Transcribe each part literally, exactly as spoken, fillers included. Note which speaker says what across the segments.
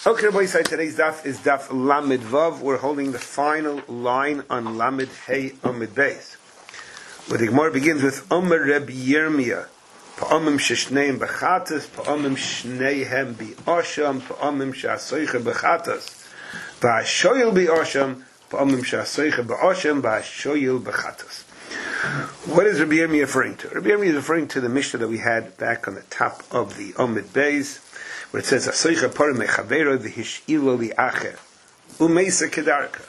Speaker 1: Okay, Rabbi Yisai, today's daf is daf Lamed Vav. We're holding the final line on Lamed Hey Amid Beis. Where the Gemara begins with Omer Reb Yirmiyah, Pa'amim sheshneim bechatas, Pa'amim shneihem bi'asham, Pa'amim sha'asoicha bechatas, Ba'ashoyil bi'asham, Pa'amim sha'asoicha be'asham, Ba'ashoyil bechatas. What is Rabbi Yirmiyah referring to? Rabbi Yirmiyah is referring to the Mishnah that we had back on the top of the Amid Beis, where it says, Asoicha par mechavero v'hish'ilo li'acher, u'meisa kedarka.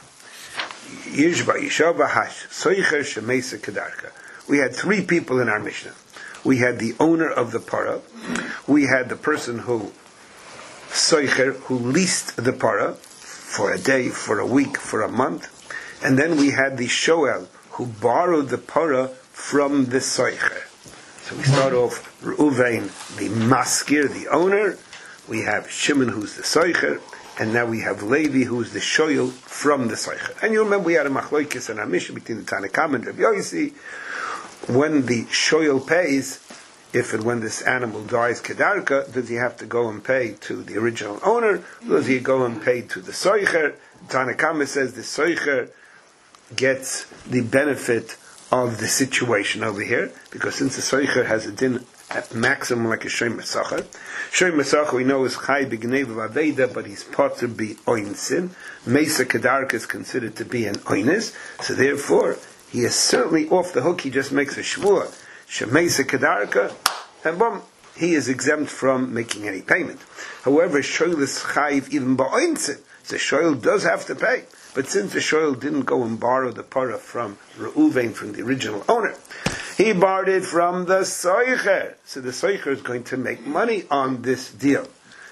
Speaker 1: Yishba yishaba hash, soicher shemeisa kedarka. We had three people in our Mishnah. We had the owner of the para, we had the person who, soicher, who leased the para for a day, for a week, for a month, and then we had the shoel, who borrowed the para from the soicher. So we start off, Reuven, the maskir, the owner, we have Shimon, who's the soicher, and now we have Levi, who's the shoyel from the soicher. And you remember we had a machlokes in our Mishnah between the Tanakam and Rabbi Yossi. When the shoyel pays, if and when this animal dies kedarka, does he have to go and pay to the original owner? Or does he go and pay to the soicher? Tanakam says the soicher gets the benefit of the situation over here, because since the soicher has a din at maximum like a shoym mesachar. Shoym mesachar we know is chai b'gnei v'aveda, but he's part to be oinsin. Mesa kedarka is considered to be an oinis, so therefore he is certainly off the hook. He just makes a shvua. Shemesa kedarka, and boom, he is exempt from making any payment. However, shoyl is chayv even ba'oinsin, so shoyl does have to pay. But since the shoyl didn't go and borrow the para from Reuven, from the original owner, he borrowed it from the soicher. So the soicher is going to make money on this deal.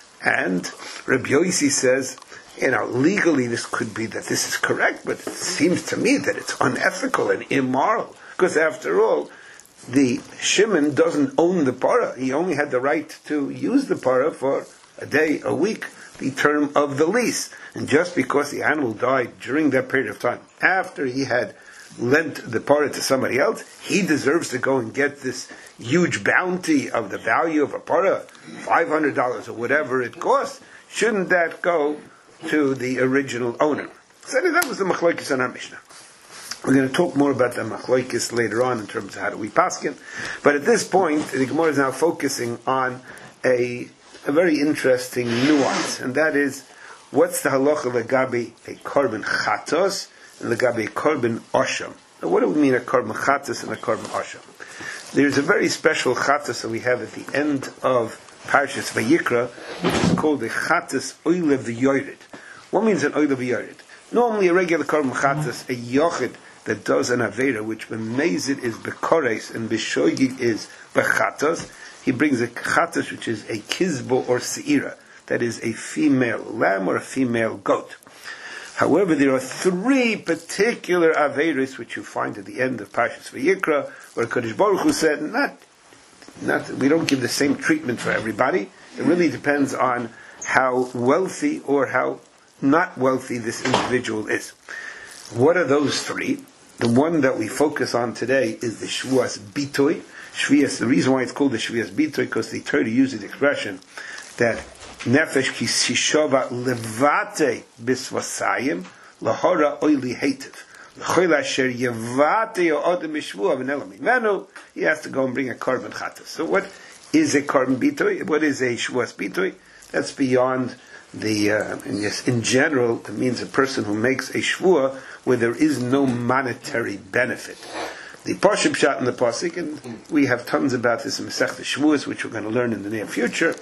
Speaker 1: And Rabbi Yossi says, you know, legally this could be that this is correct, but it seems to me that it's unethical and immoral. Because after all, the Shimon doesn't own the para. He only had the right to use the para for a day, a week, the term of the lease. And just because the animal died during that period of time, after he had lent the para to somebody else, he deserves to go and get this huge bounty of the value of a para, five hundred dollars or whatever it costs. Shouldn't that go to the original owner? So that was the machlokes in our Mishnah. We're going to talk more about the machlokes later on in terms of how do we paskin. But at this point, the Gemara is now focusing on a, a very interesting nuance, and that is, what's the halacha legabi a korban chatos and legabi a korban osham? Now, what do we mean a korban chatos and a korban osham? There's a very special chatos that we have at the end of Parshas Vayikra, which is called a chatos oilev v'yored. What means an oilev v'yored? Normally, a regular korban chatos, a yochid that does an avera, which b'mezid is bekores and b'shoyig is bechatos. He brings a chatos, which is a kizbo or seira. That is a female lamb or a female goat. However, there are three particular averis which you find at the end of Parshas Vayikra, where Kadosh Baruch Hu said, not, not, we don't give the same treatment for everybody. It really depends on how wealthy or how not wealthy this individual is. What are those three? The one that we focus on today is the Shvuas Bitoy. Shvias, the reason why it's called the Shvias Bitoy, because the Torah uses the expression that Nefesh ki sishova levate bisvasayim lahora oili hativ l'choil asher yevate yo'odem mishvu avnela mimenu. He has to go and bring a korban chatas. So what is a korban bitoy? What is a shvuas bitoy? That's beyond the. Uh, and yes, in general, it means a person who makes a shvua where there is no monetary benefit. The Pashup shot in the pasuk, and we have tons about this in Masechta Shavuos, which we're going to learn in the near future,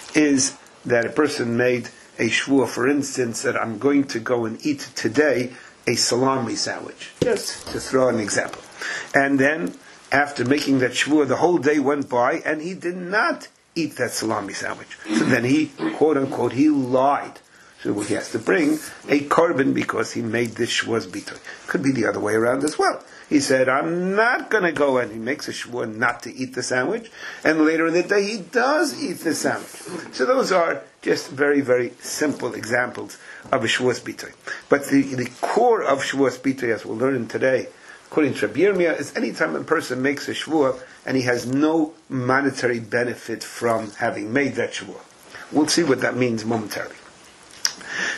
Speaker 1: is that a person made a shvuah, for instance, that I'm going to go and eat today a salami sandwich, just to throw an example. And then, after making that shvuah, the whole day went by, and he did not eat that salami sandwich. So then he, quote unquote, he lied. So he has to bring a korban because he made this shvuah's bitoy. Could be the other way around as well. He said, I'm not going to go, and he makes a shvuah not to eat the sandwich, and later in the day he does eat the sandwich. So those are just very, very simple examples of a shvuah's bitoy. But the, the core of shvuah's bitoy, as we'll learn today, according to Rabbi Yirmiyah, is any time a person makes a shvuah and he has no monetary benefit from having made that shvuah. We'll see what that means momentarily.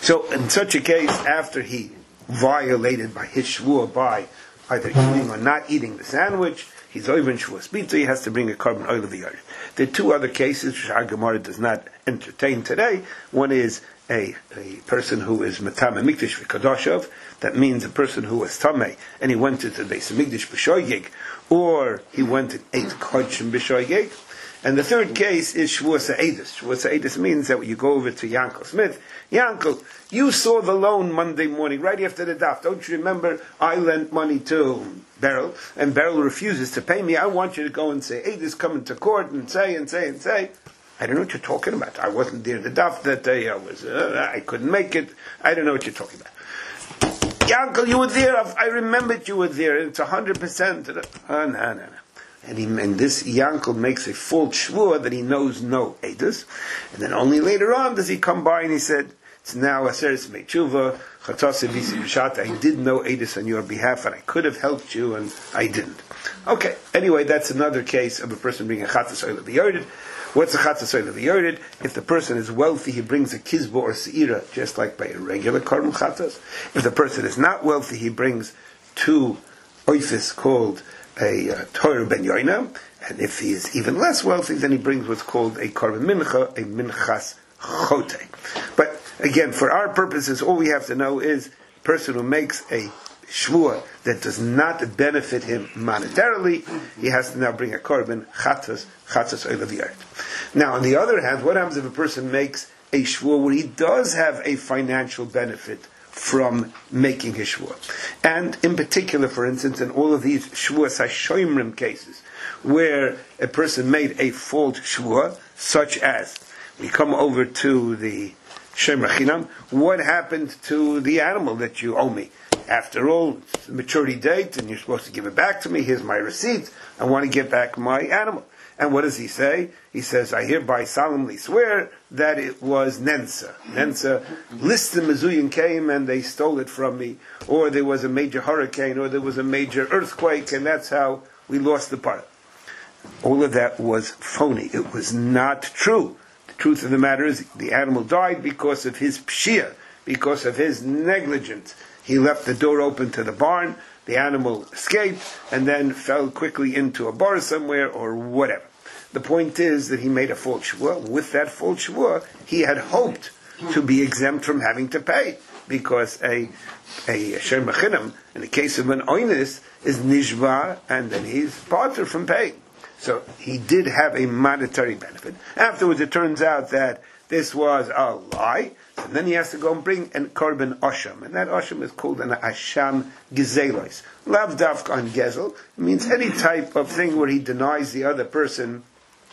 Speaker 1: So in such a case, after he violated by his shvuah by either eating or not eating the sandwich, he's over in shvuah spita, he has to bring a carbon oil of the yard. There are two other cases which our Gemara does not entertain today. One is a, a person who is Matame Mikdash v'Kadoshov. That means a person who was Tameh and he went to the Beis Hamikdash b'Shoygeg, or he went and ate Kodshim b'Shoygeg. And the third case is Shvuah Sa'edus. Shvuah Sa'edus means that when you go over to Yankel Smith, Yankel, you saw the loan Monday morning, right after the daf. Don't you remember I lent money to Beryl, and Beryl refuses to pay me? I want you to go and say, Edus, come into court and say and say and say. I don't know what you're talking about. I wasn't there at the daf that day. I was, uh, I couldn't make it. I don't know what you're talking about. Yankel, you were there. I remembered you were there. It's a hundred percent. Oh, no, no, no. And, he, and this Yankel makes a full shvuah that he knows no edus, and then only later on does he come by and he said, "It's now aseres meitshuva chatzase visi b'shata. I did know edus on your behalf, and I could have helped you, and I didn't." Okay. Anyway, that's another case of a person bringing a chatzas oil of the yorded. What's a chatzas oil of the yorded? If the person is wealthy, he brings a kizbo or seira, just like by a regular karm chatzas. If the person is not wealthy, he brings two oifis called a uh, Torah ben Yoina, and if he is even less wealthy, then he brings what's called a korban mincha, a minchas chote. But again, for our purposes, all we have to know is a person who makes a shvuah that does not benefit him monetarily, he has to now bring a korban chatzas, chatzas oil of the earth. Now, on the other hand, what happens if a person makes a shvuah where he does have a financial benefit from making his shvuah? And in particular, for instance, in all of these shvuah hashoimrim cases, where a person made a false shvuah, such as, we come over to the Shem Rechinam, what happened to the animal that you owe me? After all, it's the maturity date, and you're supposed to give it back to me, here's my receipt, I want to get back my animal. And what does he say? He says, I hereby solemnly swear that it was Nensa. Nensa, List the Mizuyan came and they stole it from me, or there was a major hurricane, or there was a major earthquake, and that's how we lost the part. All of that was phony. It was not true. The truth of the matter is, the animal died because of his pshia, because of his negligence. He left the door open to the barn, the animal escaped, and then fell quickly into a bar somewhere, or whatever. The point is that he made a false shvuah. With that false shvuah, he had hoped to be exempt from having to pay, because a a shem machinam, in the case of an oinis, is nishva, and then he's parted from paying. So he did have a monetary benefit. Afterwards, it turns out that this was a lie. So then he has to go and bring an korban asham, and that asham is called an asham gezelos. Lav dafka on gezel. It means any type of thing where he denies the other person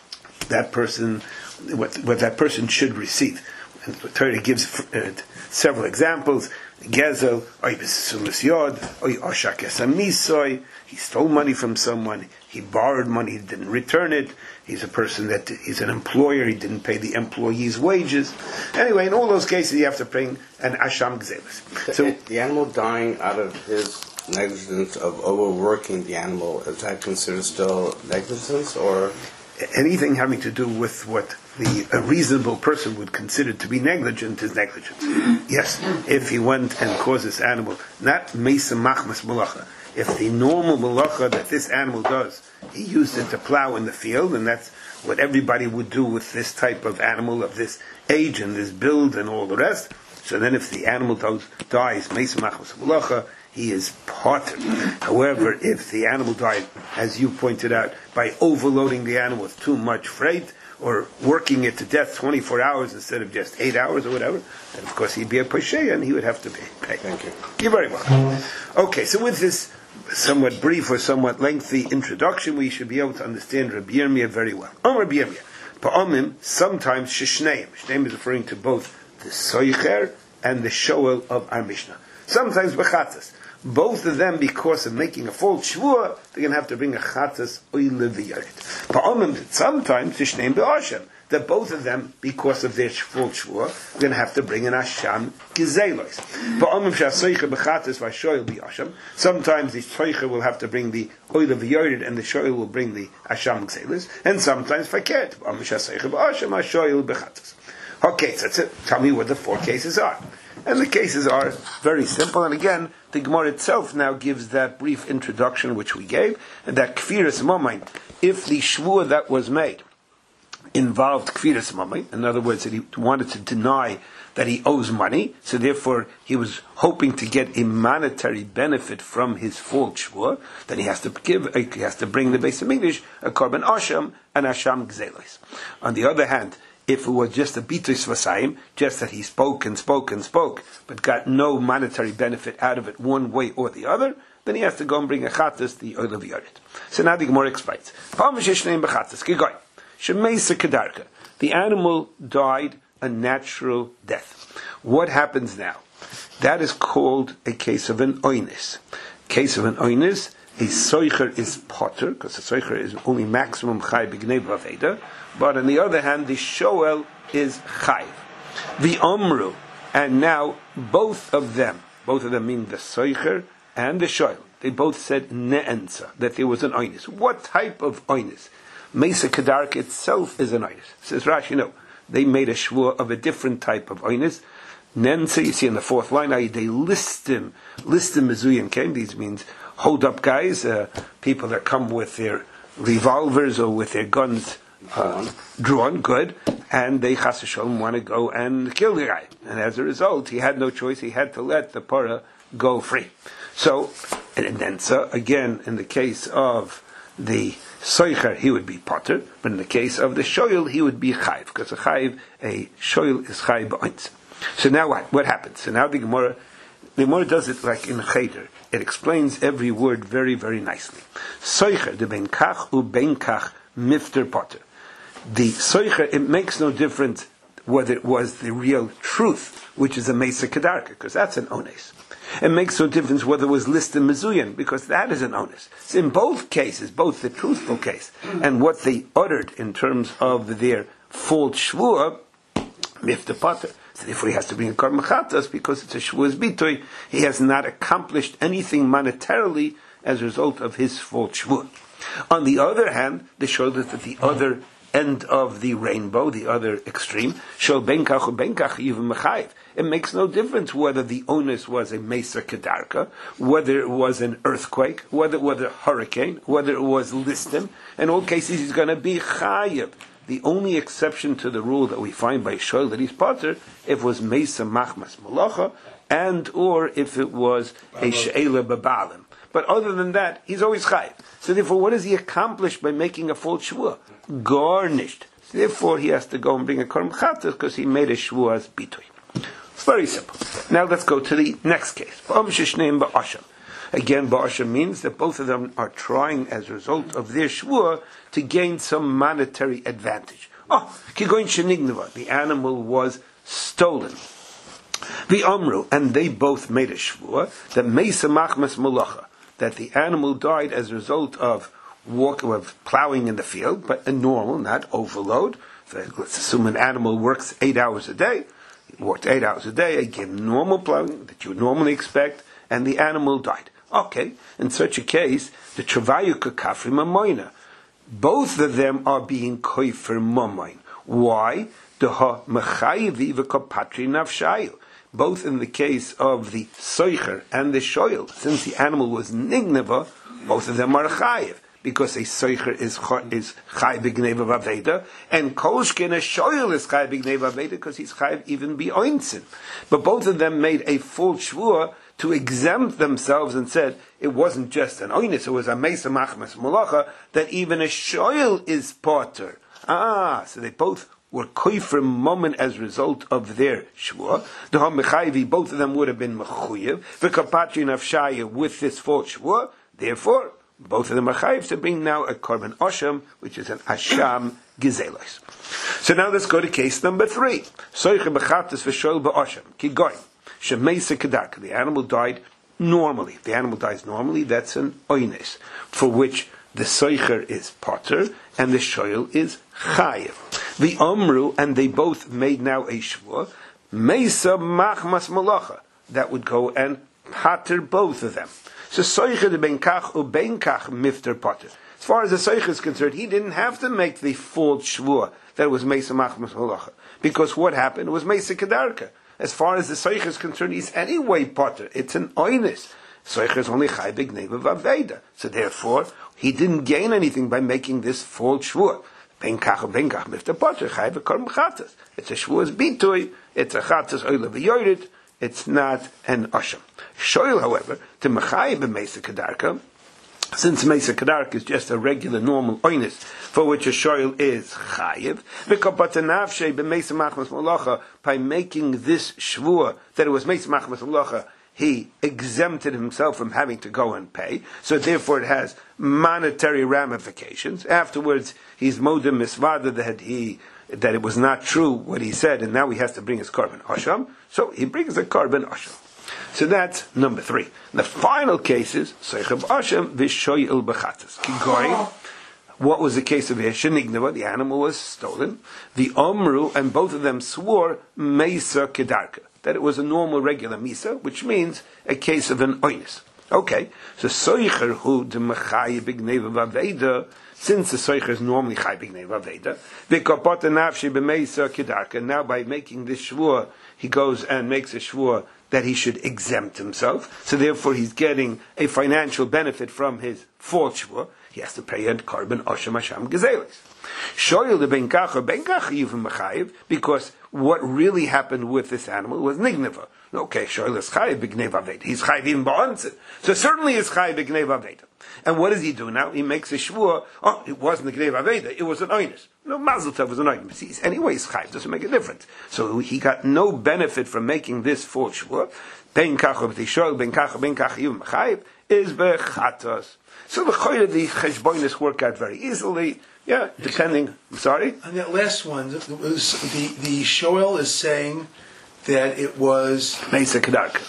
Speaker 1: that person what, what that person should receive. And the Torah gives uh, several examples. Gezel, oy b'sumas yod, oy oshak esamisoy. He stole money from someone. He borrowed money. He didn't return it. He's a person that he's an employer. He didn't pay the employee's wages. Anyway, in all those cases, you have to bring an asham gzelis.
Speaker 2: So the animal dying out of his negligence of overworking the animal, is that considered still negligence, or
Speaker 1: anything having to do with what the a reasonable person would consider to be negligent is negligence? Yes, if he went and caused this animal, not mesa machmas malacha. If the normal malacha that this animal does, he used it to plow in the field, and that's what everybody would do with this type of animal of this age and this build and all the rest. So then if the animal does, dies, mesa machmas malacha, he is parted. However, if the animal died, as you pointed out, by overloading the animal with too much freight, or working it to death twenty-four hours instead of just eight hours or whatever, then of course he'd be a posheya and he would have to pay.
Speaker 2: Thank you.
Speaker 1: You're very welcome. Okay, so with this somewhat brief or somewhat lengthy introduction, we should be able to understand Rabbi Yirmiyah very well. On Rabbi Yirmiyah, Pa'amim, sometimes Shishneim. Shishneim is referring to both the Soicher and the Shoel of our Mishnah. Sometimes B'chatzas. Both of them, because of making a false shvuah, they're going to have to bring a chatas oile v'yaret. Pa'omim, sometimes Shishneim be'asham, that both of them, because of their false shvuah, are going to have to bring an asham gezelos. Pa'omim she'asoicha b'chatas v'ashoil be'asham. Sometimes the soicha will have to bring the oile v'yaret, and the shoil will bring the asham gezelos. And sometimes fakert. Pa'omim she'asoicha b'asham, ashoil b'chatas. Okay, so that's it. Tell me what the four cases are. And the cases are very simple. And again, the Gemara itself now gives that brief introduction which we gave, and that kfiras mamain, if the shvua that was made involved kfiras mamain, in other words, that he wanted to deny that he owes money, so therefore he was hoping to get a monetary benefit from his false shvua, then he has to give, he has to bring the Beis Hamikdash a korban asham and asham gzelos. On the other hand, if it was just a bitus vasayim, just that he spoke and spoke and spoke, but got no monetary benefit out of it one way or the other, then he has to go and bring a chatas, the oil of yoret. So now the Gemara explains. The animal died a natural death. What happens now? That is called a case of an oinis. Case of an oinis, a soicher is potter, because the soicher is only maximum chay b'gnei b'aveda, but on the other hand, the shoel is chay. The omru, and now both of them, both of them mean the soicher and the shoel, they both said ne'enza, that there was an oinis. What type of oinis? Mesa Kedarka itself is an oinis. Says Rashi, no. They made a shvua of a different type of oinis. Nenza, you see in the fourth line, they list him, list him mezuyin came. These means hold up guys, uh, people that come with their revolvers or with their guns uh, drawn, good, and they chas v'sholom want to go and kill the guy. And as a result, he had no choice; he had to let the para go free. So, and then so again, in the case of the soicher, he would be potter, but in the case of the shoyl, he would be chayiv, because a chayiv, a shoyl is chayiv b'oinz. So now what? What happens? So now the Gemara, the Gemara does it like in Cheder. It explains every word very, very nicely. Soicher, the ben kach u ben kach mifter potter. The soicher, it makes no difference whether it was the real truth, which is a mesa kedarka, because that's an ones. It makes no difference whether it was listed mezuyan, because that is an onus. So in both cases, both the truthful case and what they uttered in terms of their false shvua, mifta potter. So therefore he has to bring a korban chatas because it's a shvuas bitoy. He has not accomplished anything monetarily as a result of his false shvua. On the other hand, they showed us that the other end of the rainbow, the other extreme, shel benkach or benkach even mechayiv. It makes no difference whether the onus was a mesa kedarka, whether it was an earthquake, whether it was a hurricane, whether it was listim. In all cases, he's going to be chayiv. The only exception to the rule that we find by Shoel that he's potter, if it was mesa machmas malacha, and or if it was a she'ela babalim. But other than that, he's always chayiv. So therefore, what does he accomplish by making a false shvua? Garnished. So therefore, he has to go and bring a korban chatas because he made a shvua as bitoy. It's very simple. Now let's go to the next case. Again, ba'asham means that both of them are trying, as a result of their shvua, to gain some monetary advantage. Oh, kigoin shenignava, the animal was stolen. The Amru, and they both made a shvua, that Mesa Machmas Malacha, that the animal died as a result of walk of plowing in the field, but a normal, not overload. So let's assume an animal works eight hours a day. He worked eight hours a day, again, normal plowing that you would normally expect, and the animal died. Okay, in such a case, the Travayu Kakafri Mamoina, both of them are being koifer mamoin. Why? The ha mechayivi v'kopatri nafshayu. Both in the case of the soicher and the shoyel, since the animal was nigneva, both of them are chayiv, because a soicher is is chayiv b'gneva v'aveda, and kolshkin a shoyel is chayiv b'gneva v'aveda because he's chayiv even b'oinsin. But both of them made a full shvua to exempt themselves and said it wasn't just an oinis, it was a mesa machmas malacha, that even a shoyel is potter. Ah, so they both were koifer moment as a result of their shvua. The ha-mechayvi, both of them would have been mechuyev. V'kapatri nafshaya with this false shvua. Therefore, both of them are chayiv to bring now a korban osham, which is an asham gizelos. So now let's go to case number three. Soiche bechatas v'shol ba'osham. Kigoin. Shemesa kedarka. The animal died normally. If the animal dies normally, that's an oines, for which the soicher is potter and the shoyel is chayiv. The Amru, and they both made now a shvua, Mesa machmas malacha, that would go and pater both of them. So soicher the benkach u benkach mifter potter. As far as the soicher is concerned, he didn't have to make the false shvua that it was Mesa machmas malacha, because what happened was Mesa kedarka. as far as the Soicher is concerned, he's anyway potter. It's an oinus. Soicher is only chai b'gneva v'aveda. So therefore, he didn't gain anything by making this false shvua. Ben kach ben kach mifta potter chai v'korban chatas. It's a shvua's bitui. It's a chatas oila v'yorid. It's not an asham. Shoyl, however, to mechai b'meisa kedarka, since Mesa Kedarka is just a regular normal oinus for which a shoyl is chayiv, by making this shvua that it was Mesa Machmas Malacha, he exempted himself from having to go and pay. So therefore it has monetary ramifications. Afterwards, he's modem misvada that he that it was not true what he said, and now he has to bring his korban asham. So he brings a korban asham. So that's number three. The final case is Seichab Asham Vishoyil Bechatas. Kigoy, what was the case of Yeshenignava? The animal was stolen. The Omru, and both of them swore Mesa Kedarka, that it was a normal regular Misa, which means a case of an oinus. Okay, so Soicher hu de Mechai Bigneva Vaveda, since the Soicher is normally Chai Bigneva Vaveda, Vikopota Nafshi B'Mesa Kedarka, now by making this shvur, he goes and makes a shvur that he should exempt himself. So therefore he's getting a financial benefit from his false shvur. He has to pay a korban asham asham gezelis. Shoyel the ben kacha ben kacha yivim mechayiv, because what really happened with this animal was nigneva. Okay, shoyel is chayiv b'gneva aveda. He's chayiv in ba'antzit. So certainly he's chayiv b'gneva aveda. And what does he do now? He makes a shvur. Oh, it wasn't a gneva aveda. It was an oinus. No, Mazel Tov was an oinus. Anyway, he's chayiv. Doesn't make a difference. So he got no benefit from making this false shvur. Ben kacha b'tishoyel ben kacha ben kacha yivim mechayiv is bechatos. So the choyah, the cheshbonis work out very easily. Yeah, depending. I'm sorry?
Speaker 3: On that last one, it was, the, the Shoel is saying that it was...
Speaker 1: Mesa Kedarka.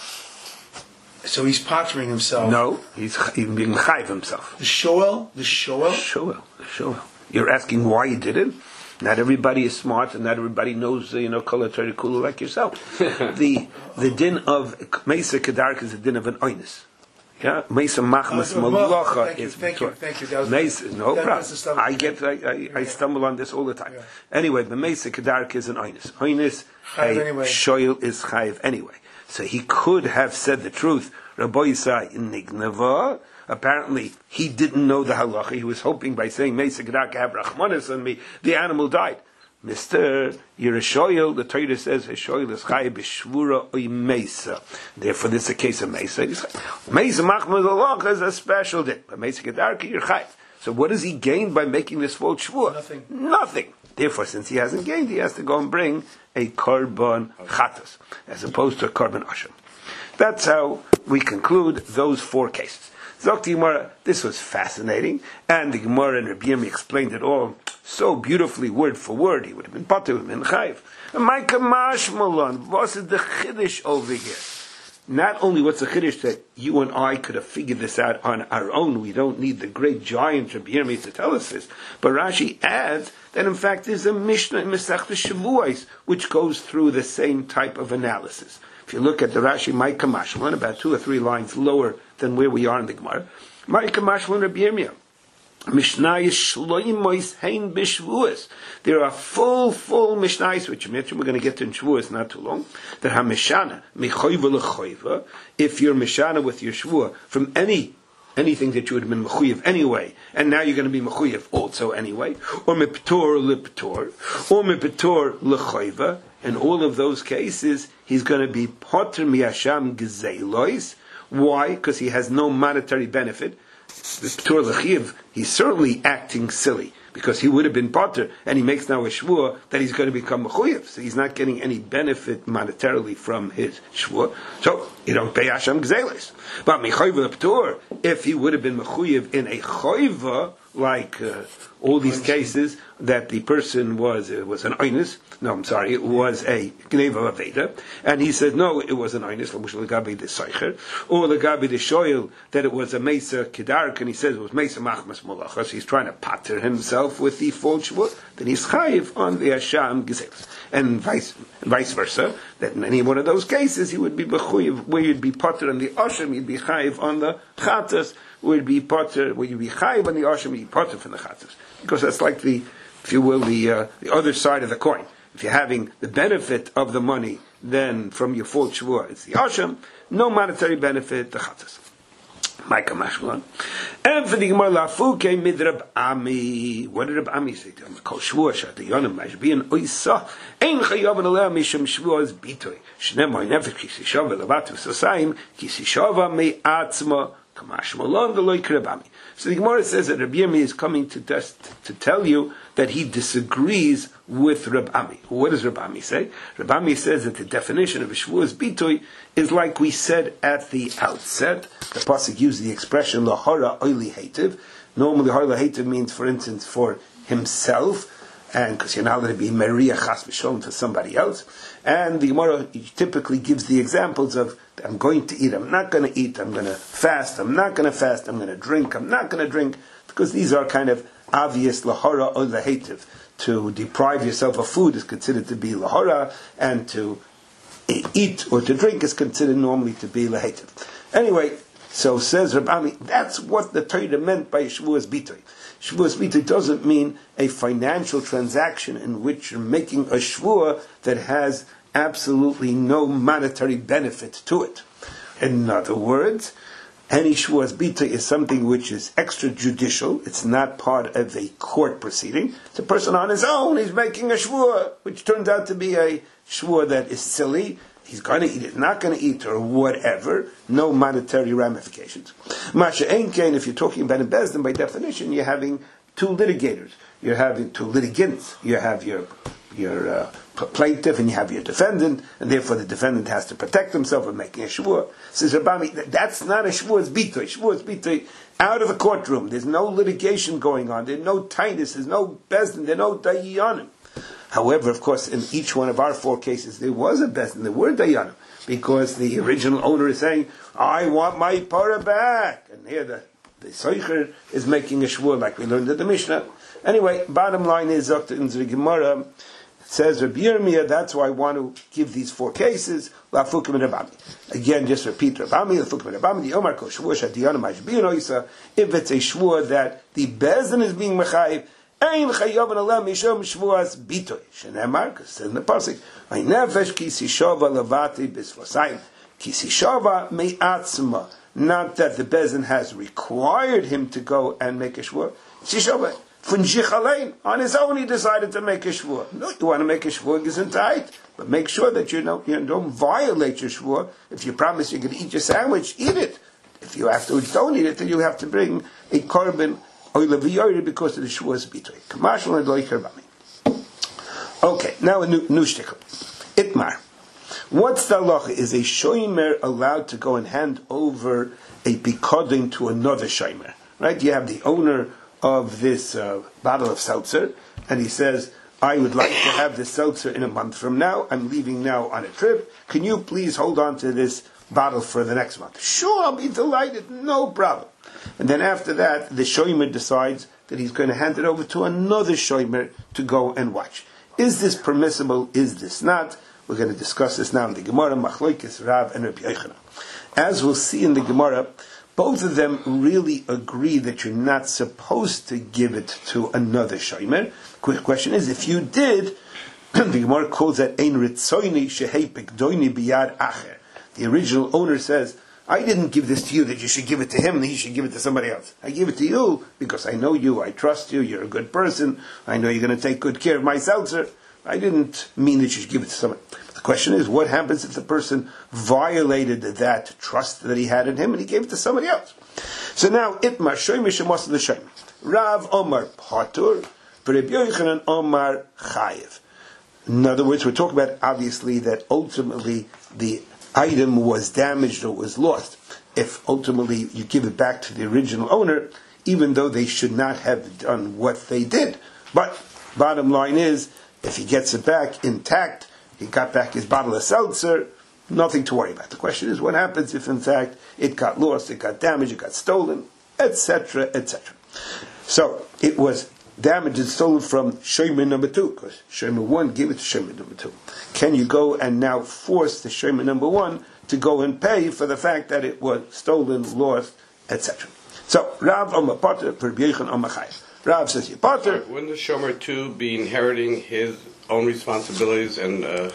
Speaker 3: So he's pottering himself.
Speaker 1: No, he's, he's being chayiv himself.
Speaker 3: The Shoel? The Shoel?
Speaker 1: Shoel. The Shoel. You're asking why he did it? Not everybody is smart, and not everybody knows, you know, kol Torah kulu like yourself. the the din of Mesa Kedarka is the din of an oinus. Yeah, Mesa Machmas Malacha is
Speaker 3: thank you, thank you. That was,
Speaker 1: Mesa, no
Speaker 3: that
Speaker 1: problem. I get, I, I, yeah. I stumble on this all the time. Yeah. Anyway, the Mesa Kedarka is an oinus. Oinus, a
Speaker 3: anyway.
Speaker 1: shoyl is chayiv anyway. So he could have said the truth. Rabbi Yisai in Nignava. Apparently, he didn't know the halacha. He was hoping by saying Mesa Kedarka have rachmanis on me, the animal died. Mister, you're a shoyel. The Torah says a shoyel is chayiv b'shvura oy mesa. Therefore, this is a case of mesa. Mesa machmud halacha is a special din, but Mesa Kedarka you're chayiv. So, what does he gain by making this false shvur?
Speaker 3: Nothing.
Speaker 1: Nothing. Therefore, since he hasn't gained, he has to go and bring a korban chatas as opposed to a korban asham. That's how we conclude those four cases. Zokti Gemara, this was fascinating, and the Gemara and Rabbi Yirmi explained it all so beautifully, word for word. He would have been potter, would have been chayiv. And my kamashmalon, what is the chiddush over here? Not only what's the chiddush that you and I could have figured this out on our own, we don't need the great giant Rabbi Yirmi to tell us this, but Rashi adds that in fact there's a Mishnah in Masechta Shavuos which goes through the same type of analysis. If you look at the Rashi, my kamashmalon, about two or three lines lower than where we are in the Gemara, my kamashmalon Rabbi Yirmiyah. Mishnayos shloimois hein b'shvuos. There are full, full Mishnayos, which we're going to get to in Shavuos not too long. That ha-mishana mechoiva lechoiva. If you're mishana with your shvua from any anything that you would have been mechuyev anyway, and now you're going to be mechuyev also anyway, or meptor leptor, or meptor lechoiva. In all of those cases, he's going to be potter miasham gezelois. Why? Because he has no monetary benefit. The P'tur L'chiv, he's certainly acting silly, because he would have been potter, and he makes now a shvur that he's going to become mechuyev, so he's not getting any benefit monetarily from his shvur. So you don't pay Hashem gzelis. But mechuyev l'p'tur, if he would have been mechuyev in a choiva, like uh, all these cases that the person was uh, was an oinus. No, I'm sorry, it was a gneva aveda, and he said no, it was an oinus. L'gabi the seicher, or l'gabi the shoyel that it was a mesa kedark, and he says it was mesa machmas molachas. He's trying to patter himself with the false shvur. Then he's chayiv on the hasham gezelis, and vice vice versa. That in any one of those cases he would be mechuyev, where you'd be patter on the asham, you'd be chayiv on the chatas. Would be potter, would you be chayiv on the asham, you potter from the chatas, because that's like the, if you will, the uh, the other side of the coin. If you're having the benefit of the money then from your full shvua, it's the asham. No monetary benefit, the chatas. Micah Mashmalon. And for the Gemara Lafuke Midrab Ami. What did Rab Ami say to him? Kol Shvua Shat Yonim Mashbian Oisa. Ein Chayavan Aleh Misham Shvua is Bitoy. Shnemoy Nefesh Kisishava Levatu Sosayim Kisishava Me Atzma Kamashmalon Veloy Krabami. So the Gemara says that Rabbi Yirmi is coming to test, to tell you that he disagrees with Rab Ami. What does Rab Ami say? Rab Ami says that the definition of a shvuas bitoy is like we said at the outset. The pasuk used the expression lahara oili hativ. Normally, lahara hativ means, for instance, for himself, and because you're not going to be Maria Chas V'Sholem for somebody else. And the Gemara typically gives the examples of, I'm going to eat, I'm not going to eat, I'm going to fast, I'm not going to fast, I'm going to drink, I'm not going to drink, because these are kind of obvious lahara or lahativ. To deprive yourself of food is considered to be lahara, and to eat or to drink is considered normally to be lahativ. Anyway, so says Rab Ami, that's what the Torah meant by shvuas bitoy. Shvuas bitoy doesn't mean a financial transaction in which you're making a shvua that has absolutely no monetary benefit to it. In other words, any shvuas bitoy is something which is extrajudicial. It's not part of a court proceeding. It's a person on his own. He's making a shvua, which turns out to be a shvua that is silly. He's going to eat it, not going to eat, or whatever. No monetary ramifications. Masha Einkein, if you're talking about a bezdin, by definition, you're having two litigators. You're having two litigants. You have your your uh, plaintiff and you have your defendant, and therefore the defendant has to protect himself by making a shvua. Says Rabami, that's not a shvuas bitoy. Shvuas bitoy out of the courtroom. There's no litigation going on. There's no tinus. There's no bezdin. There's no dayanim. However, of course, in each one of our four cases, there was a bezdin. There were dayanim, because the original owner is saying, "I want my para back," and here the the soicher is making a shvua, like we learned at the Mishnah. Anyway, bottom line is, in the Gemara, says Rabbi Yirmiyah, that's why I want to give these four cases. Lafukim and Rabami. Again, just repeat Rabami, Lafukim and Rabami, the Omar Ko Shvua Shadiyana Mashbiyan Oisa. If it's a shvua that the bezdin is being mechayiv, Ein Chayavan Aleh Misham Shvuas Bitoy. Shenemar, because it says in the pasuk, Ein Nefesh Kisishava Levati Bisvosayim. Kisishava Me'atzma. Not that the bezdin has required him to go and make a shvua. Shishava. On his own, he decided to make a shvua. No, you want to make a shvua, gesundheit, but make sure that you don't, you don't violate your shvua. If you promise you're going to eat your sandwich, eat it. If you afterwards don't eat it, then you have to bring a korban or leviyori because of the shvua's bitoy. Kamashal and loy kerbami. Okay, now a new, new shtickle. Itmar. What's the halacha? Is a shomer allowed to go and hand over a pikodin to another shomer? Right? You have the owner of this uh, bottle of seltzer, and he says, I would like to have this seltzer in a month from now. I'm leaving now on a trip. Can you please hold on to this bottle for the next month? Sure, I'll be delighted. No problem. And then after that, the shomer decides that he's going to hand it over to another shomer to go and watch. Is this permissible? Is this not? We're going to discuss this now in the Gemara, Machlokes Rav and Rabbi Yochanan. As we'll see in the Gemara, both of them really agree that you're not supposed to give it to another shomer. Quick question is, if you did, the Gemara calls that ein ritzoini shehei pikdoini biyad acher. The original owner says, I didn't give this to you that you should give it to him and he should give it to somebody else. I give it to you because I know you, I trust you, you're a good person, I know you're going to take good care of my seltzer. I didn't mean that you should give it to somebody. But the question is, what happens if the person violated that trust that he had in him and he gave it to somebody else? So now, Itmar, Shoyme Shemos the Shoyme. Rav Omar Patur, Rabbi Yochanan Omar Chayev. In other words, we're talking about, obviously, that ultimately the item was damaged or was lost. If ultimately you give it back to the original owner, even though they should not have done what they did. But bottom line is, if he gets it back intact, he got back his bottle of seltzer, nothing to worry about. The question is, what happens if in fact it got lost, it got damaged, it got stolen, et cetera, et cetera. So it was damaged and stolen from shomer number two, because shomer one gave it to shomer number two. Can you go and now force the shomer number one to go and pay for the fact that it was stolen, lost, et cetera? So Rav Omar Pater, Rabbi Yochanan Omar Chayev. Rav says, Pater.
Speaker 2: Wouldn't the shomer two be inheriting his own responsibilities and uh,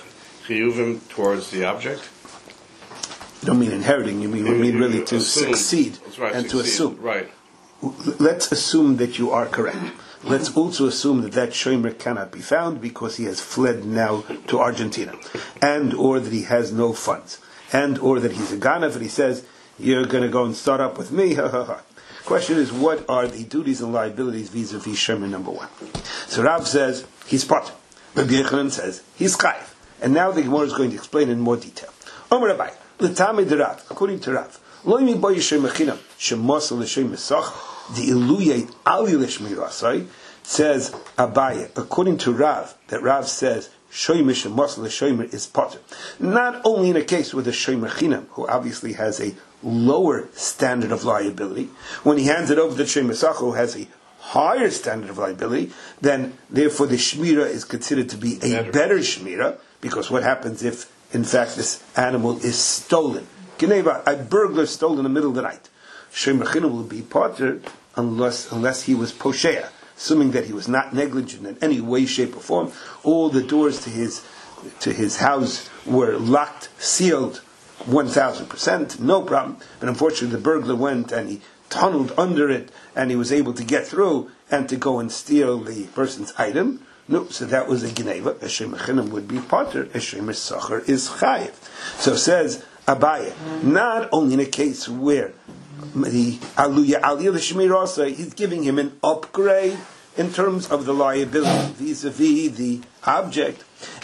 Speaker 2: chiyuvim towards the object?
Speaker 1: You don't mean inheriting, you mean, you mean really to
Speaker 2: assume.
Speaker 1: succeed
Speaker 2: Right,
Speaker 1: and
Speaker 2: succeed.
Speaker 1: to assume.
Speaker 2: Right.
Speaker 1: Let's assume that you are correct. Let's also assume that that shomer cannot be found because he has fled now to Argentina, and or that he has no funds, and or that he's a ganav and he says, you're going to go and start up with me. Question is, what are the duties and liabilities vis-a-vis shomer number one? So Rav says he's potter. Rabbi Yochanan says he's chayiv. And now the Gemara is going to explain in more detail. Omer Rabbi, l'tamei de Rav, according to Rav, lo mi bo yishem mechinam shemosel l'shem mesach the iluyet ali l'shmei rasai, says Abaye, according to Rav, that Rav says shomer shemosel l'shomer is potter. Not only in a case with a shomer chinam, who obviously has a lower standard of liability, when he hands it over to the shomer mesach, who has a higher standard of liability, then therefore the shmira is considered to be a better, better shmira, because what happens if, in fact, this animal is stolen? Geneva, a burglar stole in the middle of the night. Shomer chinam will be potter unless unless he was poshea, assuming that he was not negligent in any way, shape, or form. All the doors to his to his house were locked, sealed, one thousand percent, no problem. But unfortunately, the burglar went and he tunneled under it, and he was able to get through and to go and steal the person's item. No, so that was a geneva. A shomer chinam would be potter. A shomer sacher is chayiv. So says Abaye, not only in a case where the aluya aliyah l'shmei rasa, he's giving him an upgrade in terms of the liability vis-a-vis the object.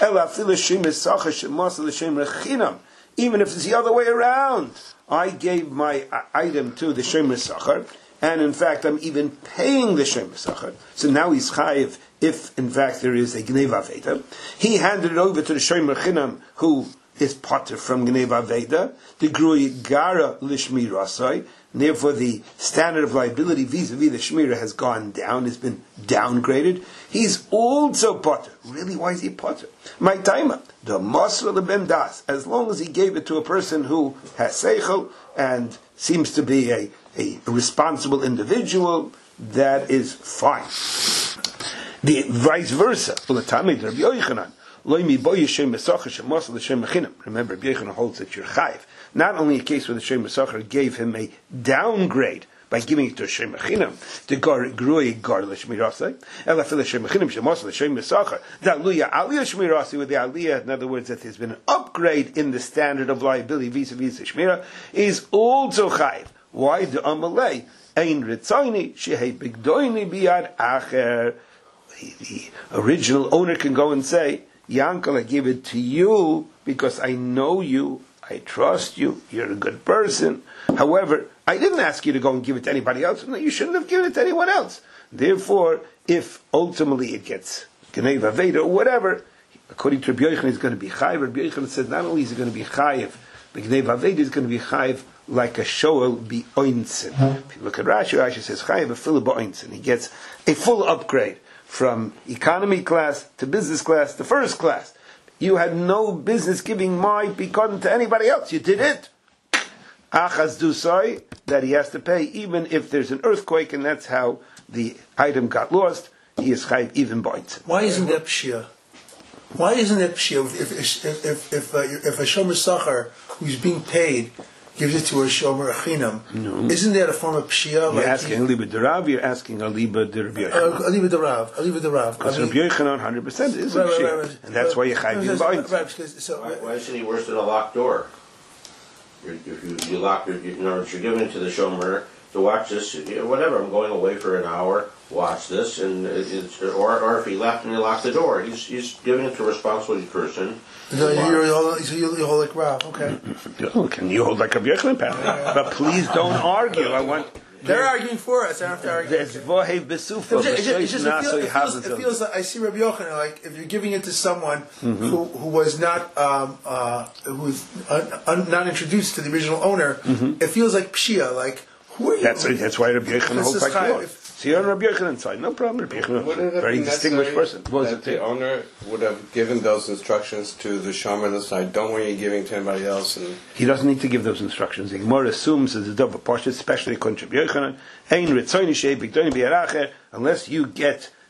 Speaker 1: Even if it's the other way around, I gave my item to the shomer sacher, and in fact I'm even paying the shomer sacher. So now he's chayiv if in fact there is a gneva veda. He handed it over to the shomer chinam, who is potter from gneva veda. The grui gara lishmi rasai. Therefore, the standard of liability vis-a-vis the shmira has gone down, has been downgraded. He's also potter. Really, why is he potter? My timer, the masra ben das. As long as he gave it to a person who has seichel and seems to be a, a responsible individual, that is fine. The vice versa. Remember, Rabbi Yochanan holds that you're chayiv. Not only a case where the shomer sacher gave him a downgrade by giving it to a shomer chinam, the grui gar l'shmei rasai, ela fil shomer chinam shemosel shomer sacher, the aluya aliyah shmei rasai, with the aliyah, in other words, that there's been an upgrade in the standard of liability vis-a-vis the shmira, is also chayiv. Why? The amalei ein ritzayni shehei bigdoini biyad acher. The original owner can go and say, Yankel, I give it to you because I know you, I trust you, you're a good person. However, I didn't ask you to go and give it to anybody else. No, you shouldn't have given it to anyone else. Therefore, if ultimately it gets Geneva Veda or whatever, according to Rabbi Yochanan, it's going to be chayiv. Rabbi Yochanan says not only is it going to be chayiv, but Geneva Veda is going to be chayiv like a shoel be oinsin. If you look at Rashi, Rashi says chayiv a fill oinsin. He gets a full upgrade from economy class to business class to first class. You had no business giving my picon to anybody else. You did it. Achaz dusai, that he has to pay even if there's an earthquake, and that's how the item got lost. He is chayiv even bites.
Speaker 3: Why isn't that pshia? Why isn't that pshia? If if if if, if, uh, if a shomer sacher who's being paid gives it to a shomer achinam, no. Isn't that a form of pshia?
Speaker 1: You're
Speaker 3: like
Speaker 1: asking Aliba de Rav, you're asking Aliba de Rabbi Yochanan.
Speaker 3: Uh, Aliba de Rav, Aliba de Rav.
Speaker 1: Because Rabbi Yochanan one hundred percent is
Speaker 3: right,
Speaker 1: a pshia.
Speaker 3: right, right, right.
Speaker 1: And that's why you chayiv even bites.
Speaker 3: Right, so,
Speaker 2: why, why isn't he worse than a locked door? You're, if you, you lock, you, you know, you're giving it to the shomer to watch this, you know, whatever, I'm going away for an hour, watch this, and it, it's, or, or if he left and he locked the door, he's, he's giving it to a responsible person.
Speaker 3: So you're, you're, so you hold like Rav, okay.
Speaker 1: Oh, can you hold like Rabbi Yochanan, pal? But please don't argue. I want...
Speaker 3: They're arguing for us. I don't have to argue.
Speaker 1: There's vohev besufa.
Speaker 3: It just, it, just, it, feels, it, feels, it feels like I see Rabbi Yochanan, like if you're giving it to someone mm-hmm. who, who was not um, uh, who's un, un, not introduced to the original owner, mm-hmm. it feels like pshia. Like who are you?
Speaker 1: That's that's why Rabbi Yochanan holds like you. So you're on Rabbi Yochanan's side, no problem. Rabbi Yochanan, very distinguished person. What was
Speaker 2: that
Speaker 1: it?
Speaker 2: The owner would have given those instructions to the shomer on the side. Don't worry, you're giving to anybody else. And
Speaker 1: he doesn't need to give those instructions. The Gemara assumes as a dove pasha, especially according to Rabbi Yochanan, ein ritzoni shei bigdoni bi'aracher, unless you get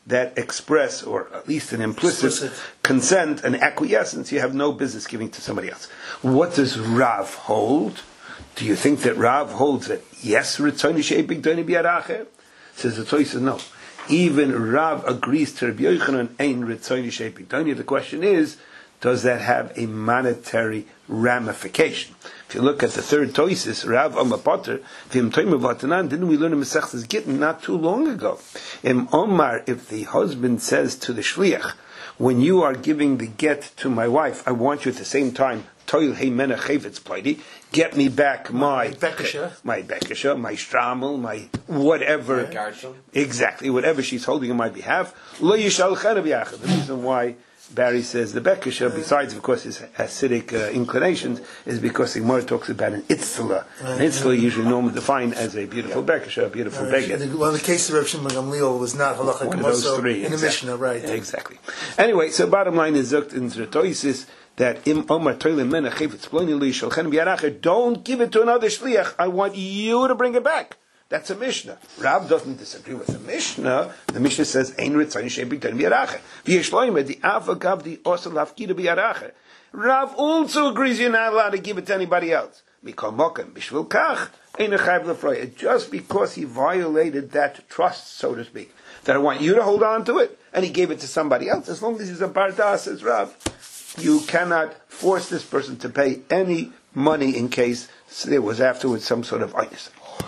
Speaker 1: that express, or at least an implicit
Speaker 3: Explicit.
Speaker 1: consent, an acquiescence, you have no business giving to somebody else. What does Rav hold? Do you think that Rav holds that yes, Ritzoni Shei Bigdoni Biaracher? Says the Torah says no. Even Rav agrees to Rabbi Yochanan Ein Ritzoni Shei Bigdoni. The question is, does that have a monetary ramification? If you look at the third Toisis, Rav Omar Potter, Vim Toimer Vatanan, didn't we learn in Masechtas Gittin not too long ago? In Omar, if the husband says to the shliach, when you are giving the get to my wife, I want you at the same time, Toil Hey Menach Chavetz Pleidi, get me back my
Speaker 3: Bekesha,
Speaker 1: my Bekesha, my Strammel, my whatever,
Speaker 4: Garchel.
Speaker 1: exactly, whatever she's holding on my behalf. Lo Yishal Charav Yachad. The reason why Barry says the Bekesha, besides of course his Hasidic uh, inclinations, is because the Gemara talks about an Itzla. An Itzla usually normally defined as a beautiful Bekesha, a beautiful Beged.
Speaker 3: Well, the case of Rav Shimon Gamliel was not halacha
Speaker 1: One of those
Speaker 3: also
Speaker 1: three,
Speaker 3: in the
Speaker 1: exactly.
Speaker 3: Mishnah, right?
Speaker 1: Exactly. Anyway, so bottom line is Zukt in Zratoisis that im Omar Toilim Mena Chayfetz Ploni Li Shalchen Biaracher, don't give it to another shliach. I want you to bring it back. That's a Mishnah. Rav doesn't disagree with the Mishnah. The Mishnah says Ein Ritzoni Shei Bigdoni Biaracher. V'yeshloime the Avagav the Osel Lafkida Biaracher. Rav also agrees you're not allowed to give it to anybody else. Mikol Mokem Bishvil Kach Ein Chayv Lefroy. Just because he violated that trust, so to speak, that I want you to hold on to it, and he gave it to somebody else. As long as he's a Barda, says Rav, you cannot force this person to pay any money in case there was afterwards some sort of itis.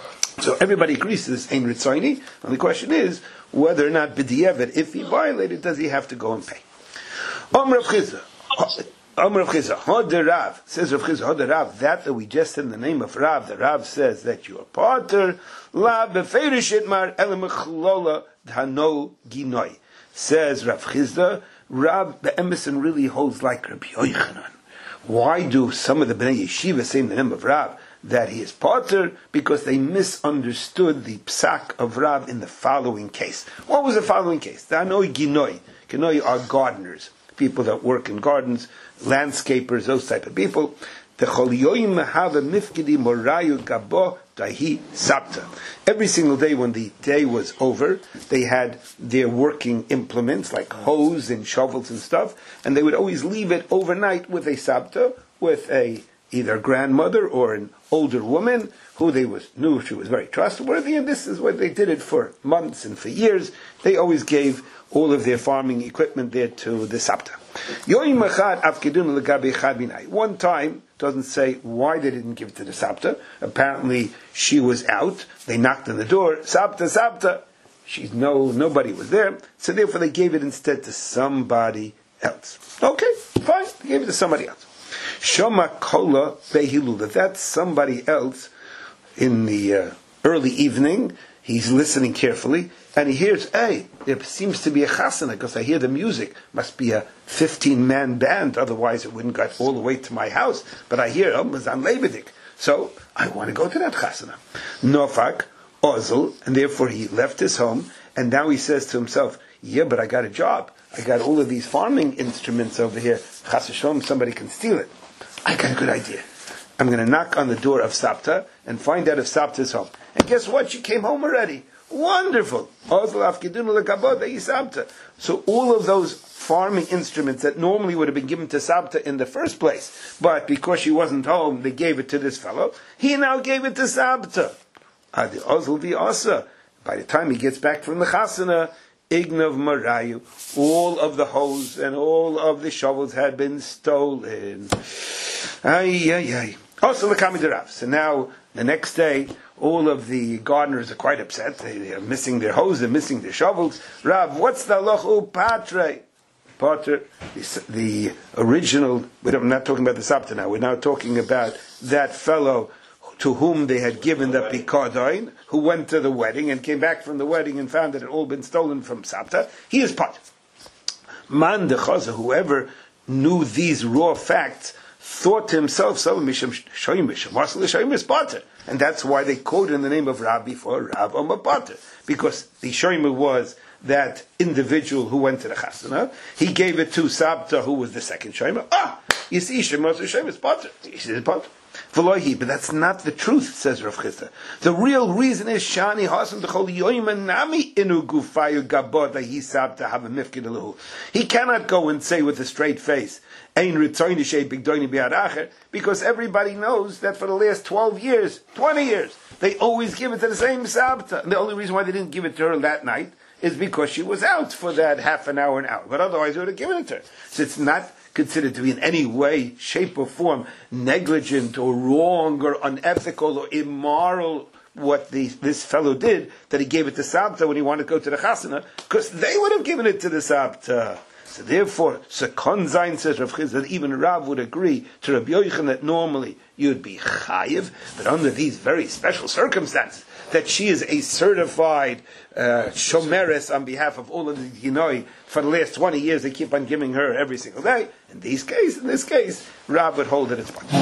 Speaker 1: So everybody agrees to this Ein Ritzoni, and the question is whether or not B'di'evet, if he violated, does he have to go and pay? Om Rav Chizah, Om Rav Chizah, Hod Rav, says Rav Chizah, Hod Rav, that that we just said in the name of Rav, the Rav says that you are Potter, La Befeirish Itmar Elamechlola Dhano Ginoi. Says Rav Chizah, Rav Be'emerson really holds like Rabbi Yochanan. Why do some of the Bnei Yeshiva say in the name of Rav that he is Potter? Because they misunderstood the psak of Rav in the following case. What was the following case? The Hanoi Ginoi. Ginoi are gardeners, people that work in gardens, landscapers, those type of people. The Cholioim have a mifkidi morayu gabo dahi sapta. Every single day when the day was over, they had their working implements like hoes and shovels and stuff, and they would always leave it overnight with a sapta, with a either grandmother or an older woman who they was knew she was very trustworthy, and this is what they did it for months and for years. They always gave all of their farming equipment there to the sapta. One time, doesn't say why they didn't give it to the sapta. Apparently, she was out. They knocked on the door. Sapta, sapta. She's no, nobody was there. So therefore, they gave it instead to somebody else. Okay, fine. They gave it to somebody else. Shoma kola behilula. That's somebody else. In the uh, early evening, he's listening carefully, and he hears, hey, there seems to be a chasana, because I hear the music. Must be a fifteen-man band, otherwise it wouldn't get all the way to my house. But I hear, oh, Mazan Lebedik. So, I want to go to that chasana. Nofak, Ozel, and therefore he left his home, and now he says to himself, yeah, but I got a job. I got all of these farming instruments over here. Chas v'shalom, somebody can steal it. I got a good idea. I'm going to knock on the door of Sapta and find out if Sapta is home. And guess what? She came home already. Wonderful. So all of those farming instruments that normally would have been given to Sapta in the first place, but because she wasn't home, they gave it to this fellow. He now gave it to Sapta. By the time he gets back from the chasana, Ignav Marayu, all of the hoes and all of the shovels had been stolen. Ay, ay, ay. Also, so now, the next day, all of the gardeners are quite upset. They, they are missing their hoes, they're missing their shovels. Rav, what's the lochu patre? Patre, the, the original, I'm not talking about the Sapta now, we're now talking about that fellow to whom they had given the pikodoin, who went to the wedding and came back from the wedding and found that it had all been stolen from Sapta. He is Potter. Man de Chaza, whoever knew these raw facts, thought to himself, and that's why they quoted in the name of Rabbi for Rav Omar Potter, because the shoymer was that individual who went to the chasana. He gave it to Sapta, who was the second shoymer. Ah, you see, Shemos Shoymer is Potter. He said Potter. V'lohi, but that's not the truth, says Rav Chisda. The real reason is Shani Hasan Dechol Yoyman Nami Inu Gufayu Gabod Hisab to have a mifkid lahu. He cannot go and say with a straight face, Ein Ritzoyni Shei Bigdoyni Bi'aracher, because everybody knows that for the last twelve years, twenty years, they always give it to the same Sabta. And the only reason why they didn't give it to her that night is because she was out for that half an hour, an hour. But otherwise, they would have given it to her. So it's not considered to be in any way, shape, or form negligent or wrong or unethical or immoral what the, this fellow did, that he gave it to Sabta when he wanted to go to the Chasana, because they would have given it to the Sabta. So therefore, Sekon Zayin says Rav Chisda that even Rav would agree to Rabbi Yochanan that normally you'd be chayiv, but under these very special circumstances, that she is a certified uh, shomeres on behalf of all of the Ginoi for the last twenty years, they keep on giving her every single day. In these case, in this case, Rav would hold it as one.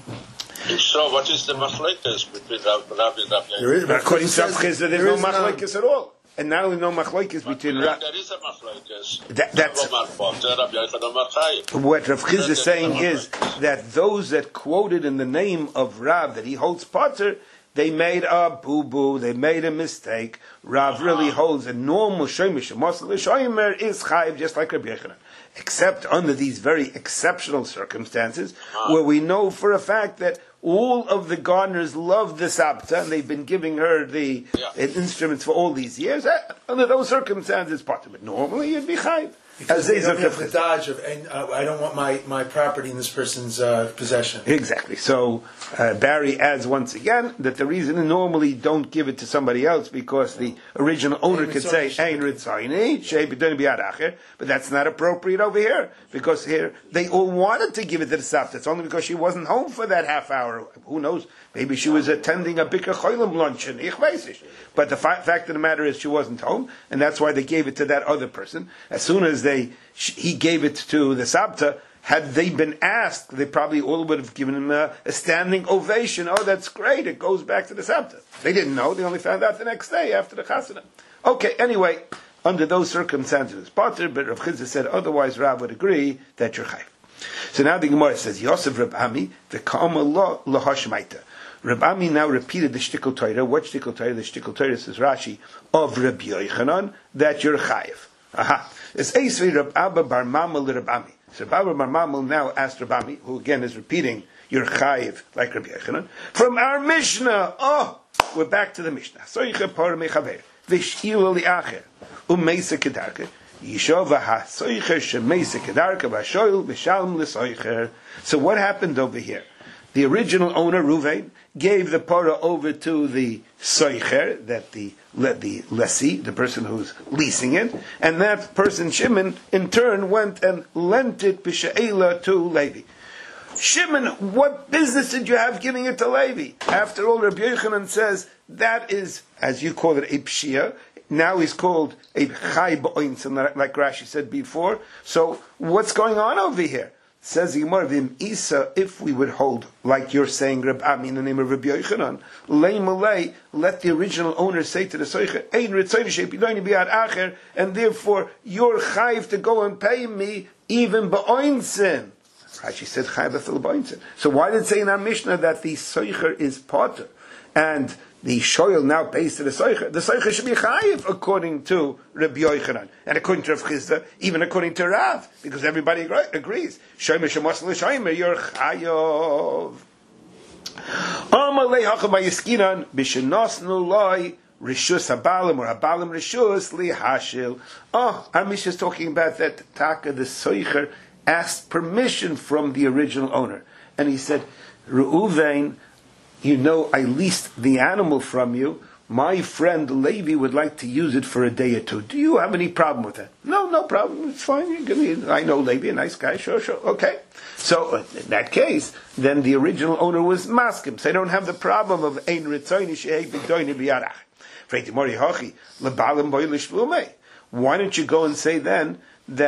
Speaker 4: So, what is the machlekes between Rav and Rav Yochanan?
Speaker 1: There is, according to Rav Chisda, there's no machlekes at all. And now we know machlekes between Rav.
Speaker 4: There is a machlekes.
Speaker 1: That, that's what Rav Chisda is saying is that those that quoted in the name of Rav that he holds Potter, they made a boo-boo, they made a mistake. Rav really holds a normal shoymish, mosel shoymer is chayiv just like Rabbi Yochanan, except under these very exceptional circumstances where we know for a fact that all of the gardeners love the Sabta, and they've been giving her the yeah. instruments for all these years. Under those circumstances, part of it. Normally, you'd be chayiv.
Speaker 3: Because they don't have the dodge of, uh, I don't want my, my property in this person's uh, possession.
Speaker 1: Exactly. So uh, Barry adds once again that the reason normally don't give it to somebody else because the original owner could say, Ein Ritzayni, Shei B'doni B'yad, but that's not appropriate over here, because here they all wanted to give it to the Sabta. It's only because she wasn't home for that half hour. Who knows? Maybe she was attending a Bikkur Cholim luncheon. But the fa- fact of the matter is she wasn't home, and that's why they gave it to that other person. As soon as they he gave it to the Sabta, had they been asked, they probably all would have given him a, a standing ovation. Oh, that's great, it goes back to the Sabta. They didn't know, they only found out the next day after the Chasana. Okay, anyway, under those circumstances, Potter, but Rav Chisda said otherwise, Rav would agree that you're chayiv. So now the Gemara says, Yosef Reb Ami, the Kama lo lahashmaita. Reb Ami now repeated the shtickle Torah. What shtickle Torah? The shtickle Torah, says Rashi, of Reb Yochanan, that you're chayiv. Aha. It's Eisvei Reb Abba Bar Mamel Reb Ami. So Reb Abba Bar Mamel now asked Reb Ami, who again is repeating, you're chayiv, like Reb Yochanan, from our Mishnah. Oh, we're back to the Mishnah. Soiche por mechaver, v'sh'il li'acher, u'meisa kedarke, yishova ha-soiche she'meisa kedarke, v'shoil v'shalm l'soicher. So what happened over here? The original owner, Ruvain, gave the parah over to the soicher, that the the lessee, the person who's leasing it, and that person, Shimon, in turn went and lent it b'she'ela to Levi. Shimon, what business did you have giving it to Levi? After all, Rabbi Yochanan says that is, as you call it, a pshia. Now he's called a chai b'oinson, like Rashi said before. So what's going on over here? Says the Gemara, Vim Isa, if we would hold, like you're saying, Reb Ami, in the name of Rabbi Yochanan, lei malei, let the original owner say to the Soicher, Ein Ritzayni She'pidoni B'yad Acher, and therefore you're chayiv to go and pay me even b'oinsin. Rashi said chayiv afil b'oinsin. So why did it say in our Mishnah that the Soicher is potter, and the shoyel now pays to the soicher? The soicher should be chayiv according to Rabbi Yochanan, and according to Rav Chisda, even according to Rav, because everybody agree, agrees. Shomer shemosel l'shomer, you're chayiv. Amalei hacham bayiskinan b'shenosnu loy rishus habalim or habalim rishus lihashil. Oh, our Mishnah is talking about that taka, the soicher asked permission from the original owner, and he said, Reuven, you know, I leased the animal from you. My friend Levi would like to use it for a day or two. Do you have any problem with that? No, no problem. It's fine. You give me, I know Levi, a nice guy. Sure, sure. Okay. So in that case, then the original owner was maskim. So they don't have the problem of ein ritzayni she'ei b'doini b'yarach. Freiti mori hachi lebalim boy lishvumei. Why don't you go and say then that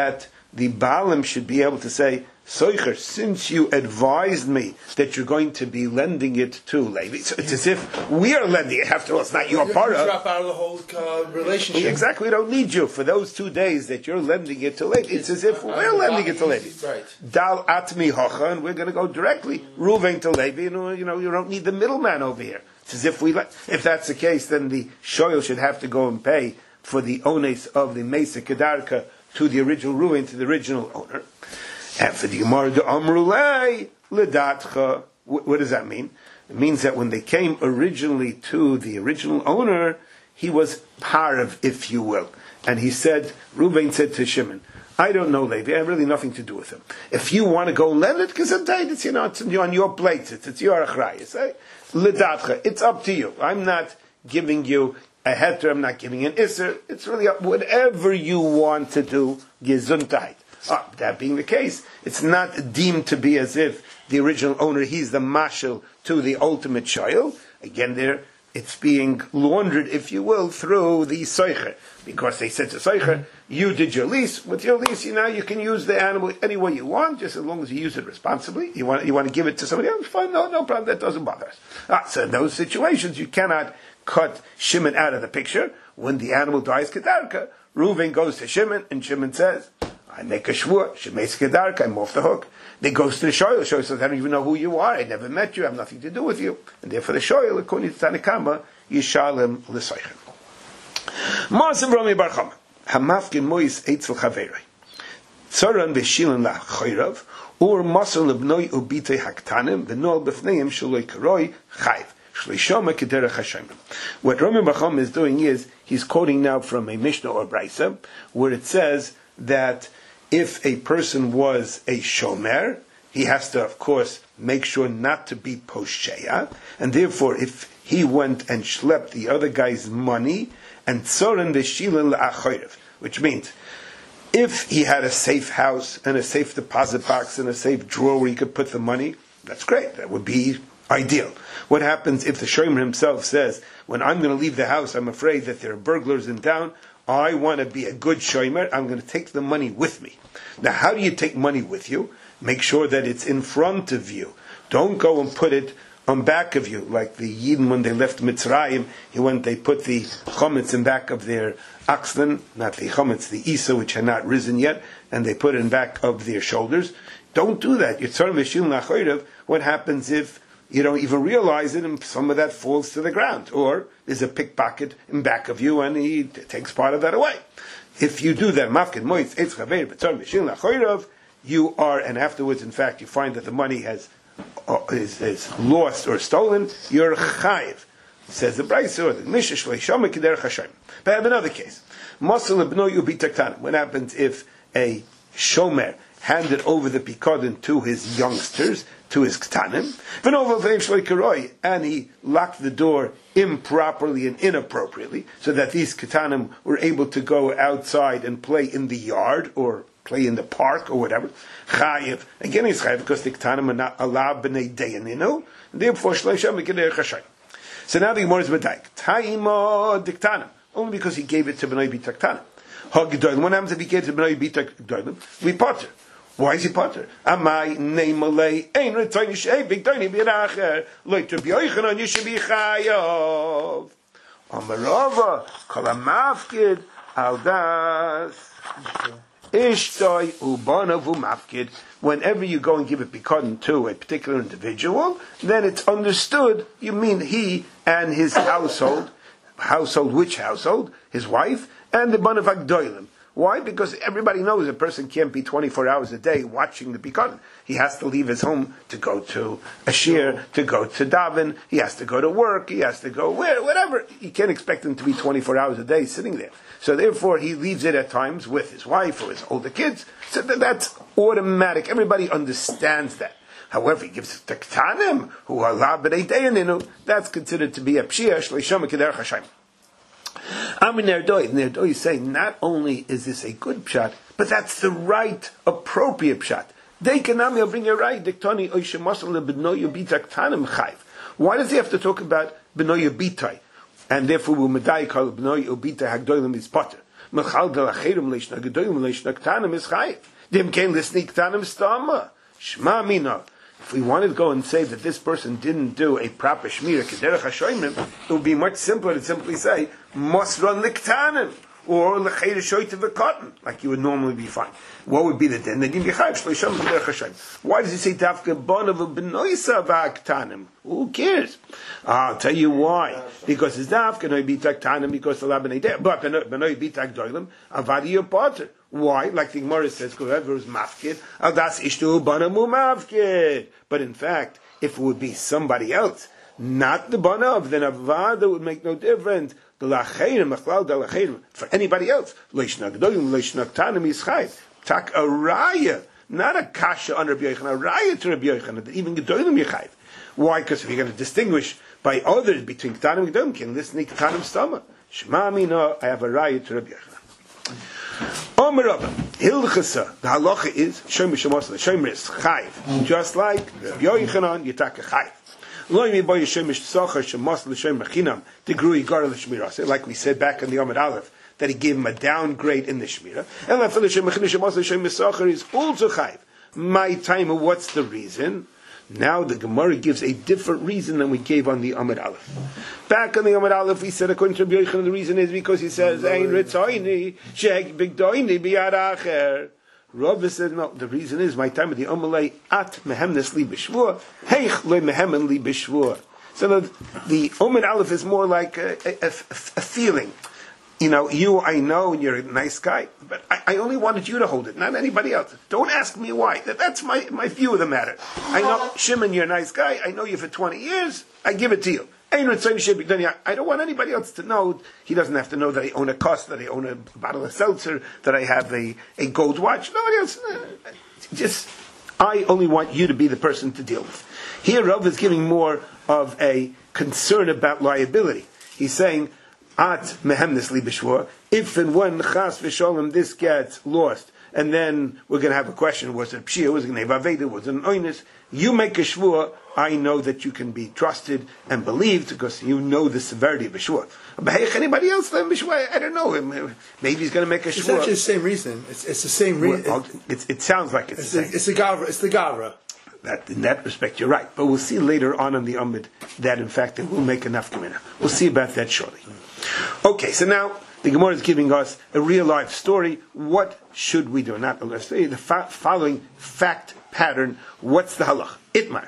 Speaker 1: the Baalim should be able to say, Soicher, since you advised me that you're going to be lending it to Levi, so it's as if we are lending it. After all, it's not your
Speaker 3: you
Speaker 1: part of.
Speaker 3: Drop out of the whole uh, relationship.
Speaker 1: Exactly, we don't need you for those two days that you're lending it to Levi. It's, it's as if we're lending it to Levi.
Speaker 3: Right.
Speaker 1: Dal atmi hocha, and we're going to go directly Ruvain to Levi, and you know you don't need the middleman over here. It's as if we, if that's the case, then the shoyl should have to go and pay for the ones of the Mesa Kedarka to the original Ruvain, to the original owner. And for the Gemara, the Amrulay Ledatcha, what does that mean? It means that when they came originally to the original owner, he was parav, if you will. And he said, Reuben said to Shimon, I don't know, Levi, I have really nothing to do with him. If you want to go lend it, because it's, you know, it's on your plate, it's, it's your achrayas. Eh? Ledatcha, it's up to you. I'm not giving you a heter, I'm not giving an isser. It's really up, whatever you want to do, gesundheit. Ah, that being the case, it's not deemed to be as if the original owner, he's the mashal to the ultimate child. Again, there, it's being laundered, if you will, through the soicher. Because they said to soicher, you did your lease, with your lease, you know, you can use the animal any way you want, just as long as you use it responsibly. You want, you want to give it to somebody else, fine, no, no problem, that doesn't bother us. Ah, so in those situations, you cannot cut Shimon out of the picture. When the animal dies kedarka, Reuven goes to Shimon, and Shimon says, I make a shvur, Shemeis Kedarka, I'm off the hook. They goes to the shoyl. The shoyl says, I don't even know who you are. I never met you. I have nothing to do with you. And therefore the shoyl, according to Tanakama, Yishalem l'soichem. Ma'asim Rami Bar Chama. Hamafkin mois eitzel chaverei. Tzoran v'shilin la'choirav. Ur masel lebnoi ubitei haktanim. V'nol b'fneim shaloi karoi chayv. What Rami Bar Chama is doing is, he's quoting now from a Mishnah or Brisa, where it says that if a person was a shomer, he has to, of course, make sure not to be posheya, and therefore, if he went and schlepped the other guy's money, and tzoren v'shilin la'achoyrev, which means, if he had a safe house, and a safe deposit box, and a safe drawer where he could put the money, that's great, that would be ideal. What happens if the shomer himself says, when I'm going to leave the house, I'm afraid that there are burglars in town, I want to be a good shomer, I'm going to take the money with me. Now, how do you take money with you? Make sure that it's in front of you. Don't go and put it on back of you, like the Yidden when they left Mitzrayim, he went, they put the chometz in back of their oxen, not the chometz, the isa, which had not risen yet, and they put it in back of their shoulders. Don't do that. What happens if you don't even realize it, and some of that falls to the ground, or there's a pickpocket in back of you, and he takes part of that away. If you do that, mafkin moitz eitz chaver b'tzor mishil lachoirav, you are, and afterwards, in fact, you find that the money has uh, is, is lost or stolen. You're chayiv, says the Brisa or the Mishnah shleishama keder chashem. But I have another case. Masel ibno yubi taktanim. What happens if a shomer handed over the pikadon to his youngsters, to his ktanim, and he locked the door improperly and inappropriately, so that these ktanim were able to go outside and play in the yard, or play in the park, or whatever. Chayiv. Again, he's chayiv, because the ktanim are not allowed b'nei dayaninu, therefore, shleisham v'kedei chashayim. So now the Gemara is medayik. Taima diktanim. Only because he gave it to b'nei bitaktanim. Ha'gedolim. What happens if he gave it to b'nei bitaktanim? We potter. Why is he potter? Amai neimalei ein retzayin shei bigdoni b'iracher loy to b'yoichanon you should be chayav. Amarava kol hamafkid al das ishtoi ubanav umafkid. Whenever you go and give a pikadon to a particular individual, then it's understood. You mean he and his household, household which household? His wife and the banav agdoilim. Why? Because everybody knows a person can't be twenty-four hours a day watching the pikadon. He has to leave his home to go to a shir, to go to daven. He has to go to work. He has to go where, whatever. You can't expect him to be twenty-four hours a day sitting there. So therefore, he leaves it at times with his wife or his older kids. So that's automatic. Everybody understands that. However, he gives it to ktanim who are la b'nei dayaninu. That's considered to be a pshia shleishama keder chashayim. Amin Nerdoi, Nerdoi is saying not only is this a good pshat, but that's the right, appropriate pshat. Deikanami, I'll bring you right. Diktoni oishemasal lebenoyu bitak tanim chayv. Why does he have to talk about benoyu bitai? And therefore, we'll medai call benoyu bitai hagdoilim is potter. Mechal de lacherim leishna gedoilim leishna ktanim is chayv. Dim came listening Ktanim Stama. Shma Mina. If we wanted to go and say that this person didn't do a proper Shmira, Kederach HaShoimrim, it would be much simpler to simply say, Mosran Liktanim, or L'chayr Shoyte V'Kotten, like you would normally be fine. What would be the din? The din Yechayv Shloisham Kederach HaShoim. Why does he say Dafka Bonav B'noisa V'Aktanim? Who cares? I'll tell you why. Because it's Dafka B'noi Bitak Tanim, because the Labanei Deh, but B'noi Bitak Doilim, Avadi your Potter. Why? Like the Gemara says, whoever is mafkid, al das ishtu banamu mafkid. But in fact, if it would be somebody else, not the banav, then avada would make no difference. For anybody else, leishnak doyim, leishnak tanim yischayv. Tak a raya, not a kasha on Rabbi Yochanan, a raya to Rabbi Yochanan, that even gedolim yichayv. Why? Because if you're going to distinguish by others between ktanim and gedolim, can listen to ktanim stama. Shema mina, I have a raya to Rabbi Yochanan. Omer Rabba, Hilchasa, the halacha is Shomer Shemos, Shomer is Chayv, just like Rabbi Yochanan, you take a Chayv. Lo mi boy Shomer Socher Shemos l'Shomer Chinam, the Grui Gar l'Shmira. Like we said back in the Amud Aleph, that he gave him a downgrade in the Shmira. And the Shomer Chinam Shemos l'Shomer Socher is also Chayv. My time, what's the reason? Now the Gemara gives a different reason than we gave on the Amud Aleph. Back on the Amud Aleph, we said according to Rabbi Yochanan, the reason is because he says, "Ein ritzoini sheg bigdoini biyad acher." Rabbi said, "No, the reason is my time of the Amalei at mehemnes li b'shvur, heich lo mehemen li b'shvur." So the, the Amud Aleph is more like a, a, a, a feeling. You know, you, I know, and you're a nice guy, but I, I only wanted you to hold it, not anybody else. Don't ask me why. That, that's my, my view of the matter. I know, Shimon, you're a nice guy. I know you for twenty years. I give it to you. I don't want anybody else to know. He doesn't have to know that I own a cost, that I own a bottle of seltzer, that I have a, a gold watch. Nobody else. Just, I only want you to be the person to deal with. Here, Rav is giving more of a concern about liability. He's saying, at mehemnes li b'shvur, if and when chas v'sholem this gets lost, and then we're going to have a question: was it pshia? Was it nevaveda? Was it an oinus? You make a shvur. I know that you can be trusted and believed because you know the severity of a shvur. But hey, anybody else then b'shvur? I don't know. Maybe he's going to make a shvur.
Speaker 3: It's actually the same reason. It's, it's the same reason.
Speaker 1: Well, it, it sounds like it's,
Speaker 3: it's
Speaker 1: the
Speaker 3: same.
Speaker 1: same.
Speaker 3: It's the gavra. It's the gavra.
Speaker 1: That, in that respect, you're right. But we'll see later on in the Amud that, in fact, it will make enough kamina. We'll see about that shortly. Okay, so now the Gemara is giving us a real life story. What should we do? Not let's say the fa- following fact pattern. What's the halach? Itmar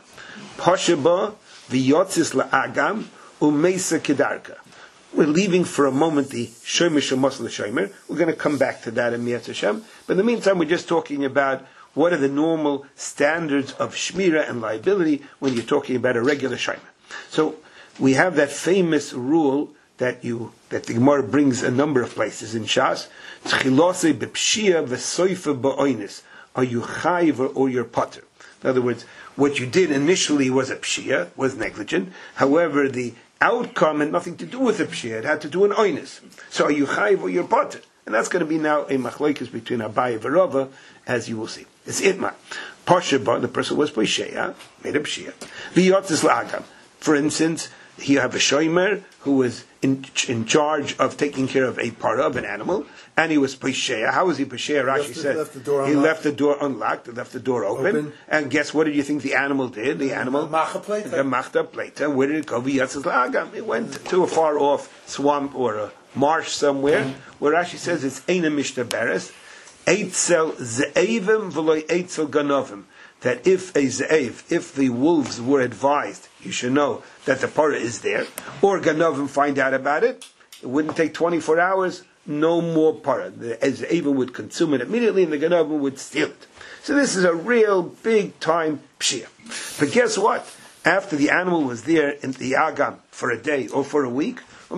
Speaker 1: Pashaba v'yotzis la'agam u'meisa kedarka. We're leaving for a moment the shomer shemos l'shomer. We're going to come back to that in Miyat Hashem. But in the meantime, we're just talking about what are the normal standards of shmira and liability when you're talking about a regular shomer. So we have that famous rule that you that the Gemara brings a number of places in Shas. Tchilose b'pshia v'soifa ba'oinis. Are you chayiv or you're potter? In other words, what you did initially was a pshia, was negligent. However, the outcome had nothing to do with the pshia. It had to do with oinis. So are you chayiv or you're potter? And that's going to be now a machlokes between Abaye and Rava, as you will see. It's itma. Pashaba, the person was pshia, made a pshia. V'yotzis la'agam. For instance, you have a shomer who was in, in charge of taking care of a para of an animal, and he was pesheya. How was he pesheya? Rashi said
Speaker 3: left the door
Speaker 1: he left the door unlocked, left the door open, open. And guess what? Did you think the animal did? The animal
Speaker 3: the
Speaker 1: machta pleta. Where did it go? It went to a far off swamp or a marsh somewhere, where Rashi says it's eina mishta beres, eitzel ze'evim v'loy eitzel ganovim. That if a ze'ev, if the wolves were advised, you should know that the parah is there, or ganovim find out about it, it wouldn't take twenty-four hours, no more parah. The ze'evim would consume it immediately, and the ganovim would steal it. So this is a real big time pshia. But guess what? After the animal was there in the agam for a day or for a week,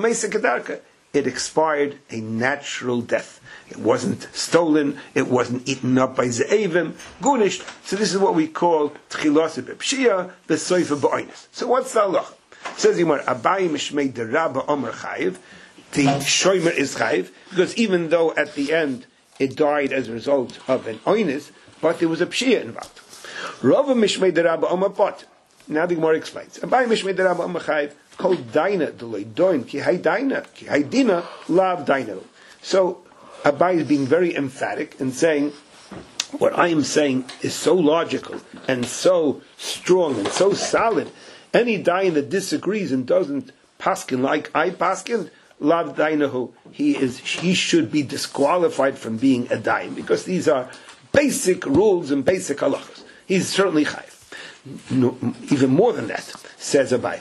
Speaker 1: it expired a natural death. It wasn't stolen. It wasn't eaten up by ze'evim. Gunished. So this is what we call tchilas b'pshia b'soifa b'oinis. So what's the halacha? Says Yomar Abaye mishmei derabba omer chayiv. The shomer is chayiv because even though at the end it died as a result of an oinis, but there was a pshia involved. Rava mishmei derabba omer pot. Now the Gemara explains. Abaye mishmei derabba omer chayiv kol daina deloy doin ki hay daina ki hay dina lav daina. So Abaye is being very emphatic and saying what I am saying is so logical and so strong and so solid. Any dayan that disagrees and doesn't paskin like I paskin, lav dainahu, he is he should be disqualified from being a dayan, because these are basic rules and basic halachas. He's certainly chayiv. No, even more than that, says Abai.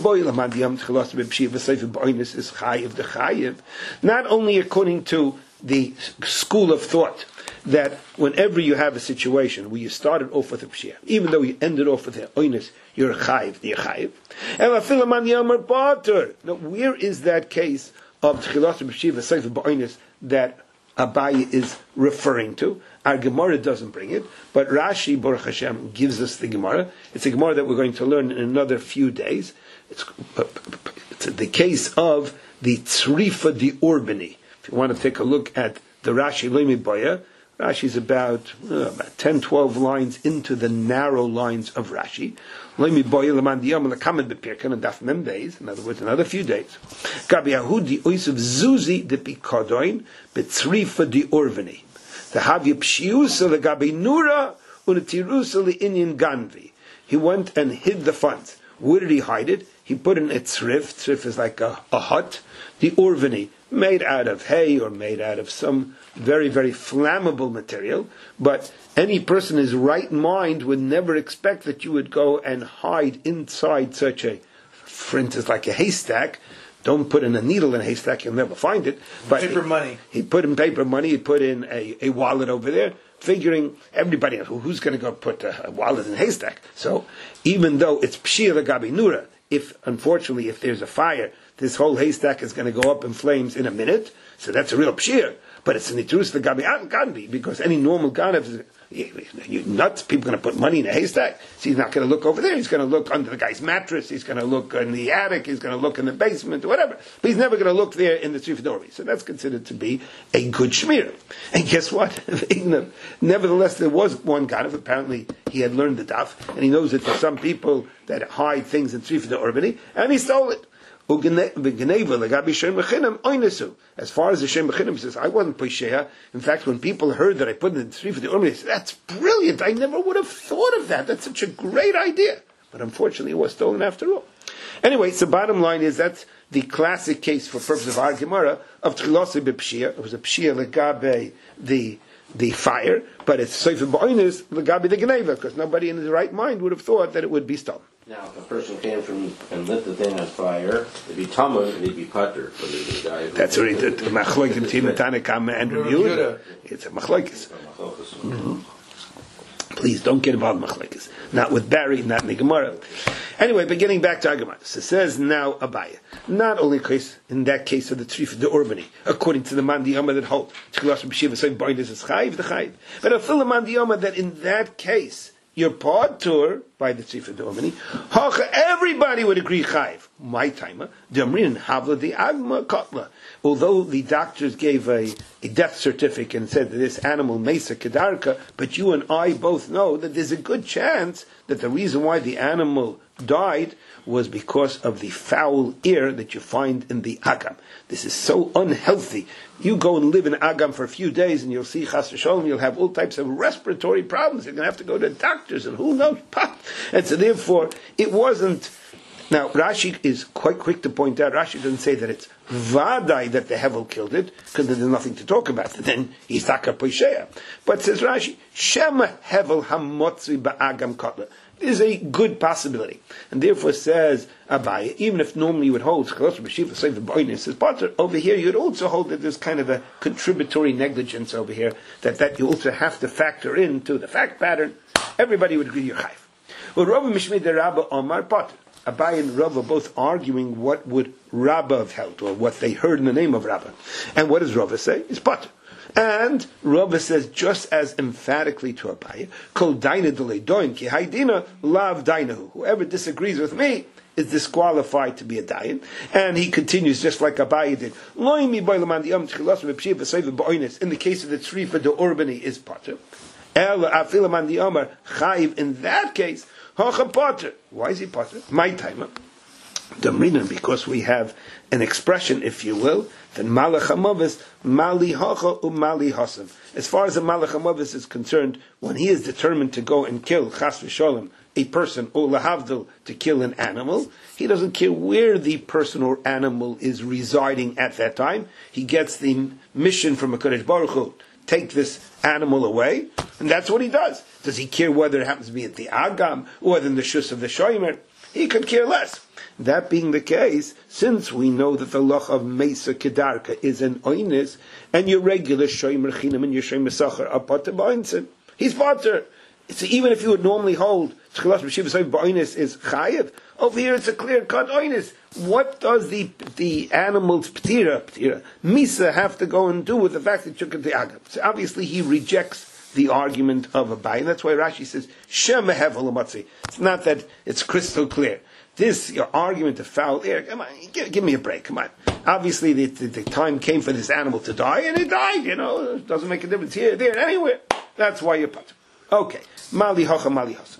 Speaker 1: Not only according to the school of thought that whenever you have a situation where you started off with a pshia, even though you ended off with a oinus, you're a chayiv, you're chayiv. Now, where is that case of tchilas b'pshia v'seif b'oinus that Abai is referring to? Our Gemara doesn't bring it, but Rashi, Baruch Hashem, gives us the Gemara. It's a Gemara that we're going to learn in another few days. It's, it's the case of the Tzrifa di Urbani. If you want to take a look at the Rashi Leimi Boya, Rashi is about, uh, about ten, twelve lines into the narrow lines of Rashi. Leimi Boya Laman Diyam Lakamed Bepirkan and Daf Mem Days. In other words, another few days. Gabi Yahudi Oisav Zuzi de Pikadoin Betzrifa di Urbani. The Havya Pshiusa the Gabi Nura Unatirusa the Inyan Ganvi. He went and hid the funds. Where did he hide it? He put in a tzrif. Tzrif is like a, a hut. The Urvani, made out of hay or made out of some very, very flammable material. But any person in his right mind would never expect that you would go and hide inside such a, for instance, like a haystack. Don't put in a needle in a haystack, you'll never find it. But
Speaker 3: paper money.
Speaker 1: He put in paper money, he put in a, a wallet over there, figuring everybody, who's going to go put a, a wallet in a haystack? So, even though it's pshir legabi nura, if, unfortunately, if there's a fire, this whole haystack is going to go up in flames in a minute, so that's a real pshir. But it's an itrus legabi ganvi, because any normal ganav, you nuts, people are going to put money in a haystack, so he's not going to look over there, he's going to look under the guy's mattress, he's going to look in the attic, he's going to look in the basement, whatever, but he's never going to look there in the Tzrifa Dormi. So that's considered to be a good shmir. And guess what? Nevertheless, there was one ganav, apparently he had learned the daf, and he knows that there's some people that hide things in Tzrifa Dormi, and he stole it. As far as the Shem Bechinim, he says, I wasn't Poshea. In fact, when people heard that I put in the Tzrifa the Urmi, they said, that's brilliant. I never would have thought of that. That's such a great idea. But unfortunately, it was stolen after all. Anyway, so bottom line is that's the classic case for purpose of our Gemara of Tchilose B'Pshia. It was a Pshia Legabe, the the fire, but it's Sefer B'Oinus Legabe the Geneva, because nobody in his right mind would have thought that it would be stolen.
Speaker 2: Now, if a person came from and lit the thing on fire, it'd be Talmud and he'd be Putter.
Speaker 1: That's already the Machloikim Tima Tanakam and Yehuda. It's a Machloikis. Mm-hmm. Please don't get involved in Machloikis. Not with Barry, not in the Gemara. Anyway, but getting back to our Gemara. So it says now Abaya. Not only case in that case of the Tzrifa de Urbani, according to the Mandiyama that hold, but a full Mandiyama that in that case, your partur by the Tzrifa de Urbani, everybody would agree chayiv. My timer, Damrin Havla the Agma Kotla. Although the doctors gave a, a death certificate and said that this animal Mesa Kedarka, but you and I both know that there's a good chance that the reason why the animal died was because of the foul air that you find in the agam. This is so unhealthy. You go and live in agam for a few days and you'll see chas v'sholom, you'll have all types of respiratory problems. You're going to have to go to doctors and who knows. And so therefore, it wasn't. Now, Rashi is quite quick to point out, Rashi doesn't say that it's vadai that the Hevel killed it, because there's nothing to talk about. Then he's taka poishea. But says Rashi, Shema Hevel hamotzi ba'agam kotla. Is a good possibility. And therefore says Abai, even if normally you would hold over here you'd also hold that there's kind of a contributory negligence over here, that, that you also have to factor into the fact pattern. Everybody would agree you're chayv. Well, Rabbi Mishmei de Rabba Omar Potter. Abai and Rava both arguing what would Rabba have held, or what they heard in the name of Rabba. And what does Rava say? It's Potter. And Rava says just as emphatically to Abai, Kol daina deleidoin ki haidina lav dainahu. Whoever disagrees with me is disqualified to be a dayan. And he continues just like Abai did. In the case of the Tzrifa de Urbani is Potter. In that case, Hacha Potter. Why is he Potter? My timer. Damrinan, because we have an expression, if you will, then Malach HaMavis, Mali Hacha Umali Hasav. As far as the Malach HaMavis is concerned, when he is determined to go and kill Chas v'Sholem, a person, or lahavdil, to kill an animal, he doesn't care where the person or animal is residing at that time. He gets the mission from HaKadosh Baruch Hu, take this animal away, and that's what he does. Does he care whether it happens to be at the Agam, or in the Shus of the Shomer? He could care less. That being the case, since we know that the loch of Mesa Kedarka is an oinis, and your regular Shomer Chinam and your Shomer Sachar are potter b'oinsin, he's potter. So even if you would normally hold Tchilas B'Shiva Soif b'oinis is chayiv, over here it's a clear cut oinis. What does the the animal's ptira, ptira, Misa have to go and do with the fact that you took it to Agam? So obviously he rejects the argument of Abai, and that's why Rashi says Shem Hevel Umatzi. It's not that it's crystal clear. This, your argument of foul air, come on, give, give me a break, come on. Obviously the, the, the time came for this animal to die, and it died, you know, it doesn't make a difference here, there, anywhere. That's why you're putter. Okay. Mali Hacha, Mali Hasa.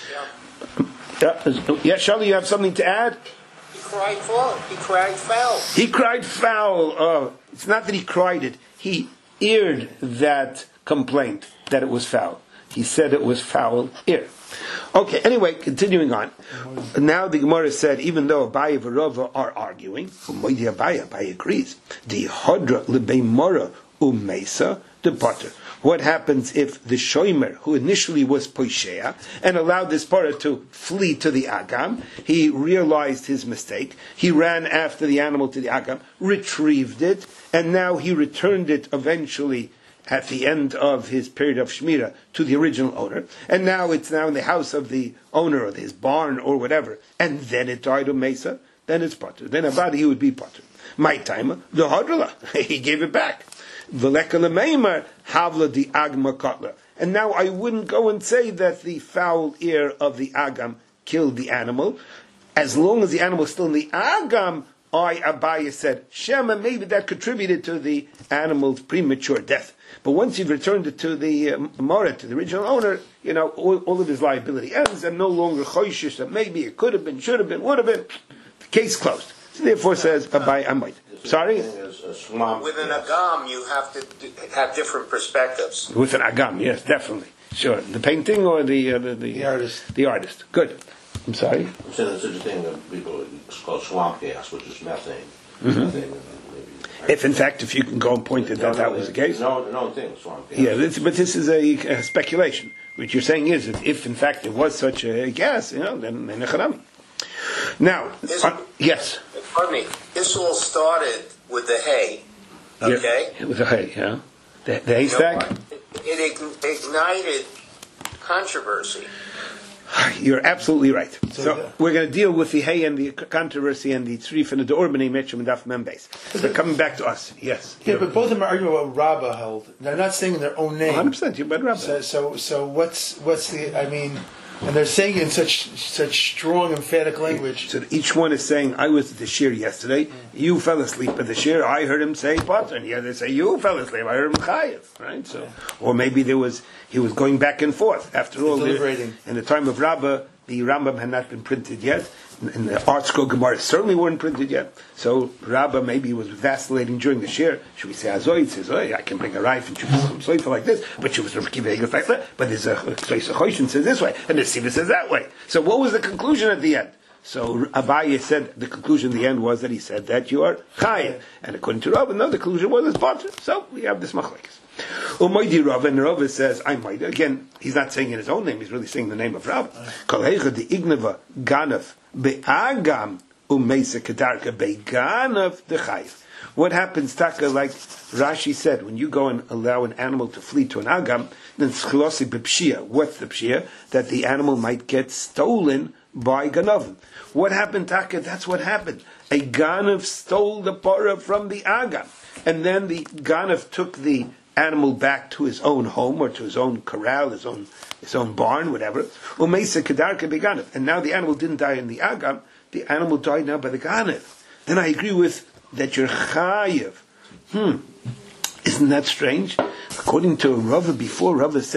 Speaker 1: Yeah. Yeah, Shali, you have something to add?
Speaker 5: He cried foul. He cried foul.
Speaker 1: He cried foul. Oh, it's not that he cried it. He aired that complaint that it was foul. He said it was foul air. Okay, anyway, continuing on. Now the Gemara said, even though Abaye and Rava are arguing, Abaye, Abaye agrees. The Hodra lebeimora umesa the potter. What happens if the Shomer, who initially was Poishea, and allowed this Parah to flee to the Agam, he realized his mistake, he ran after the animal to the Agam, retrieved it, and now he returned it eventually at the end of his period of Shmira to the original owner, and now it's now in the house of the owner, or his barn, or whatever, and then it died of Mesa, then it's Potter. Then about he would be Potter. My time, the Hodrila, he gave it back. Havla di agma katla. And now I wouldn't go and say that the foul ear of the agam killed the animal. As long as the animal is still in the agam, I, Abaye, said, Shema, maybe that contributed to the animal's premature death. But once you've returned it to the uh, Mora, to the original owner, you know, all, all of his liability ends, and no longer choishish that maybe it could have been, should have been, would have been. The case closed. So therefore says, Abaye, I might. Sorry?
Speaker 5: With an agam, you have to do, have different perspectives.
Speaker 1: With an agam, yes, definitely. Sure. The painting or the uh, the, the,
Speaker 3: the artist?
Speaker 1: The artist. Good. I'm sorry?
Speaker 2: I'm saying there's such a thing that people call swamp gas, which is methane.
Speaker 1: Mm-hmm.
Speaker 2: methane maybe.
Speaker 1: If, in fact, if you can go and point it that no, that was the case.
Speaker 2: No, no thing, swamp gas.
Speaker 1: Yeah, this, but this is a, a speculation. What you're saying is that if, in fact, there was such a gas, you know, then then a Now,
Speaker 5: this,
Speaker 1: uh, yes.
Speaker 5: Pardon me. This all started with the hay. Okay?
Speaker 1: Yeah, with the hay, yeah. The, the haystack?
Speaker 5: You know, it, it ignited controversy.
Speaker 1: You're absolutely right. So,
Speaker 3: So, yeah.
Speaker 1: we're going to deal with the hay and the controversy and the tzrif and the Orbani Mitchum and Daf Membes. So coming back to us, yes.
Speaker 3: Yeah, but both of them are arguing about what Rabbah held. They're not saying their own name.
Speaker 1: one hundred percent, you're better Rabbah.
Speaker 3: So, so, so what's what's the? I mean, and they're saying it in such such strong, emphatic language.
Speaker 1: So each one is saying, I was at the shir yesterday, you fell asleep at the shir, I heard him say Potter, and the other say, you fell asleep, I heard him Chayev, right? So, or maybe there was, he was going back and forth. After all,
Speaker 3: deliberating.
Speaker 1: In the time of Rabbah, the Rambam had not been printed yet, and the Art Scroll Gemara certainly weren't printed yet. So Rabbah maybe was vacillating during the shir. Should we say Azoy? It says, oh, I can bring a rife and choose some soifa like this, but she was like that. But there's a Soisa Choshen says this way, and the Siva says that way. So what was the conclusion at the end? So Abaye said the conclusion at the end was that he said that you are Chayev. And according to Rabbah, no, the conclusion was it's Potter. So we have this machlekes. Umaydi Rav, and Rav says, I might. Again, he's not saying in his own name, he's really saying the name of Rav. Kolhecha de Ignava Ganav Be'agam Umeisa Kedarka Be'ganav de Chayiv. What happens, Taka, like Rashi said, when you go and allow an animal to flee to an Agam, then Tzchilosi B'Pshia. What's the Pshia? That the animal might get stolen by Ganavim. What happened, Taka? That's what happened. A Ganav stole the Parah from the Agam. And then the Ganav took the animal back to his own home or to his own corral, his own his own barn, whatever. Umeisa kedarka beganav. And now the animal didn't die in the agam, the animal died now by the ganav. Then I agree with that you're chayiv. Hmm. Isn't that strange? According to Rava before, Rava said,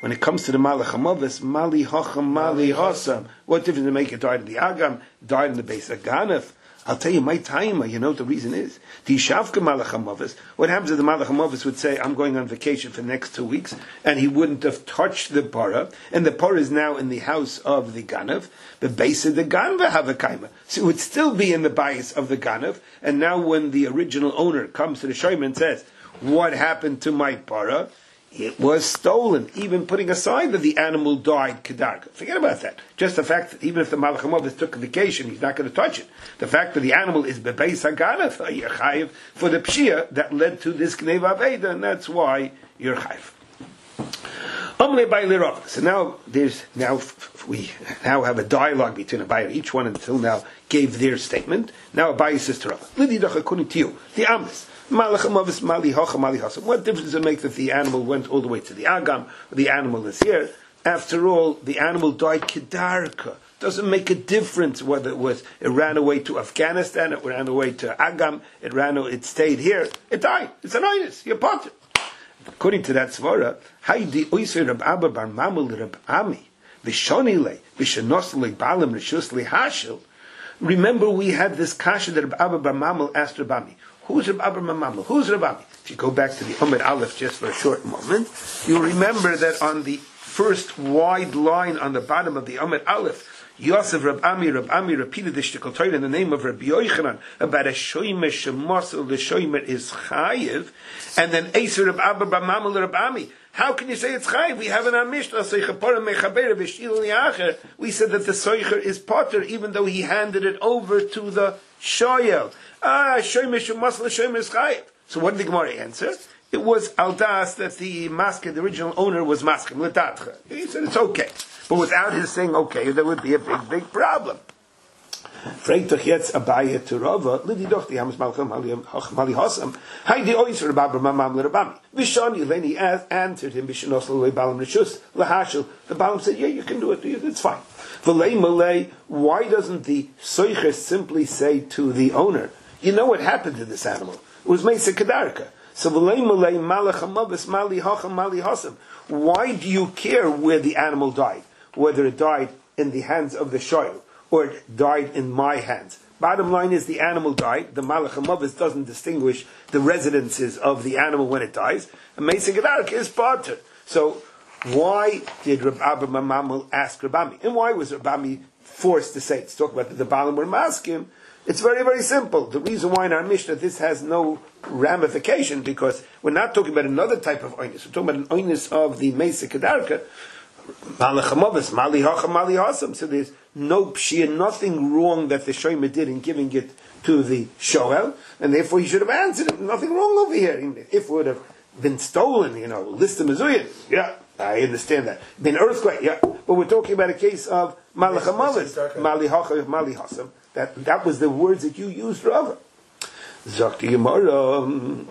Speaker 1: when it comes to the Malach HaMavis, Mali Hacham, Mali Hasam, what difference does it make? It died in the Agam, died in the base of Ganef. I'll tell you, my timer, you know what the reason is? The Shavka Malach HaMavis, what happens if the Malach HaMavis would say, I'm going on vacation for the next two weeks, and he wouldn't have touched the Parah, and the Parah is now in the house of the Ganef, the base of the Ganva have a kaima. So it would still be in the bias of the Ganef, and now when the original owner comes to the Shomer and says, what happened to my Parah? It was stolen, even putting aside that the animal died kedarka. Forget about that. Just the fact that even if the Malach HaMavis took a vacation, he's not going to touch it. The fact that the animal is bebeis haganef, you're chayiv for the pshia that led to this gneva aveda, and that's why you're chayiv. So now there's now we now have a dialogue between Abaye. Each one until now gave their statement. Now Abaye says to Rav, "Lididach according to you, the Amos." What difference does it make that the animal went all the way to the Agam, or the animal is here? After all, the animal died kedarka. Doesn't make a difference whether it was it ran away to Afghanistan, it ran away to Agam, it ran, it stayed here. It died. It's an inus. You're potter. According to that svara, Haydi Oiser Rab Abba Bar Mamul Rab Ami Vishonile Vishanosle Balam Rishusli Hashil. Remember, we had this kasha that Rab Abba Bar Mamul asked Rab Ami. Who's Rab Abba Bar Mamul? Who's Rab Ami? If you go back to the Amud Aleph just for a short moment, you'll remember that on the first wide line on the bottom of the Amud Aleph, Yosef Rab Ami, Rab Ami repeated the Shtikol Torah in the name of Rabbi Yochanan about a shoymer shemasel, the shoymer is chayiv, and then Eser Rab Abba Bar Mamul Rab Ami. How can you say it's chayiv? We have in our Mishnah, we said that the soicher is potter, even though he handed it over to the shoyel. Ah, shoymer shemasel, the shoymer is chayiv. So what did the Gemara answer? It was aldas that the masker, the original owner, was maskim l'datcha. He said it's okay. But without his saying okay, there would be a big, big problem. Fragt doch jetzt Abaye to Rava, Lidi doch die Hamas Malcham Mali Hasam, Heidi Oyser Rabba Mamam Rabami. Vishani Leni answered him, Vishanos Le Balam Rishus, Lahashil. The Balam said, yeah, you can do it, it's fine. V'lei Malay, why doesn't the Soicher simply say to the owner, you know what happened to this animal? It was Mesa Kedarka. So v'lei Malay Malach HaMavis Mali Hacham Mali Hasam. Why do you care where the animal died? Whether it died in the hands of the shoyl or it died in my hands. Bottom line is the animal died. The Malach HaMavis doesn't distinguish the residences of the animal when it dies. And Mesa Gedarka is parter. So why did Rab Abba Mamul ask Rabami? And why was Rabami forced to say it? Let's talk about the, the Balam were masking. It's very, very simple. The reason why in our Mishnah this has no ramification, because we're not talking about another type of oinus. We're talking about an oinus of the Mesa Kedarka. Malach HaMavis, Mali Hacham, Mali Hasam. So there's no pshia, nothing wrong that the shoymer did in giving it to the shoel, and therefore he should have answered it. Nothing wrong over here. If it would have been stolen, you know, list of Mizuyan, yeah, I understand that. Been earthquake, yeah. But we're talking about a case of Malach HaMavis, Mali Hacham, Mali Hasam. That that was the words that you used, Rava. Zakti Gemara,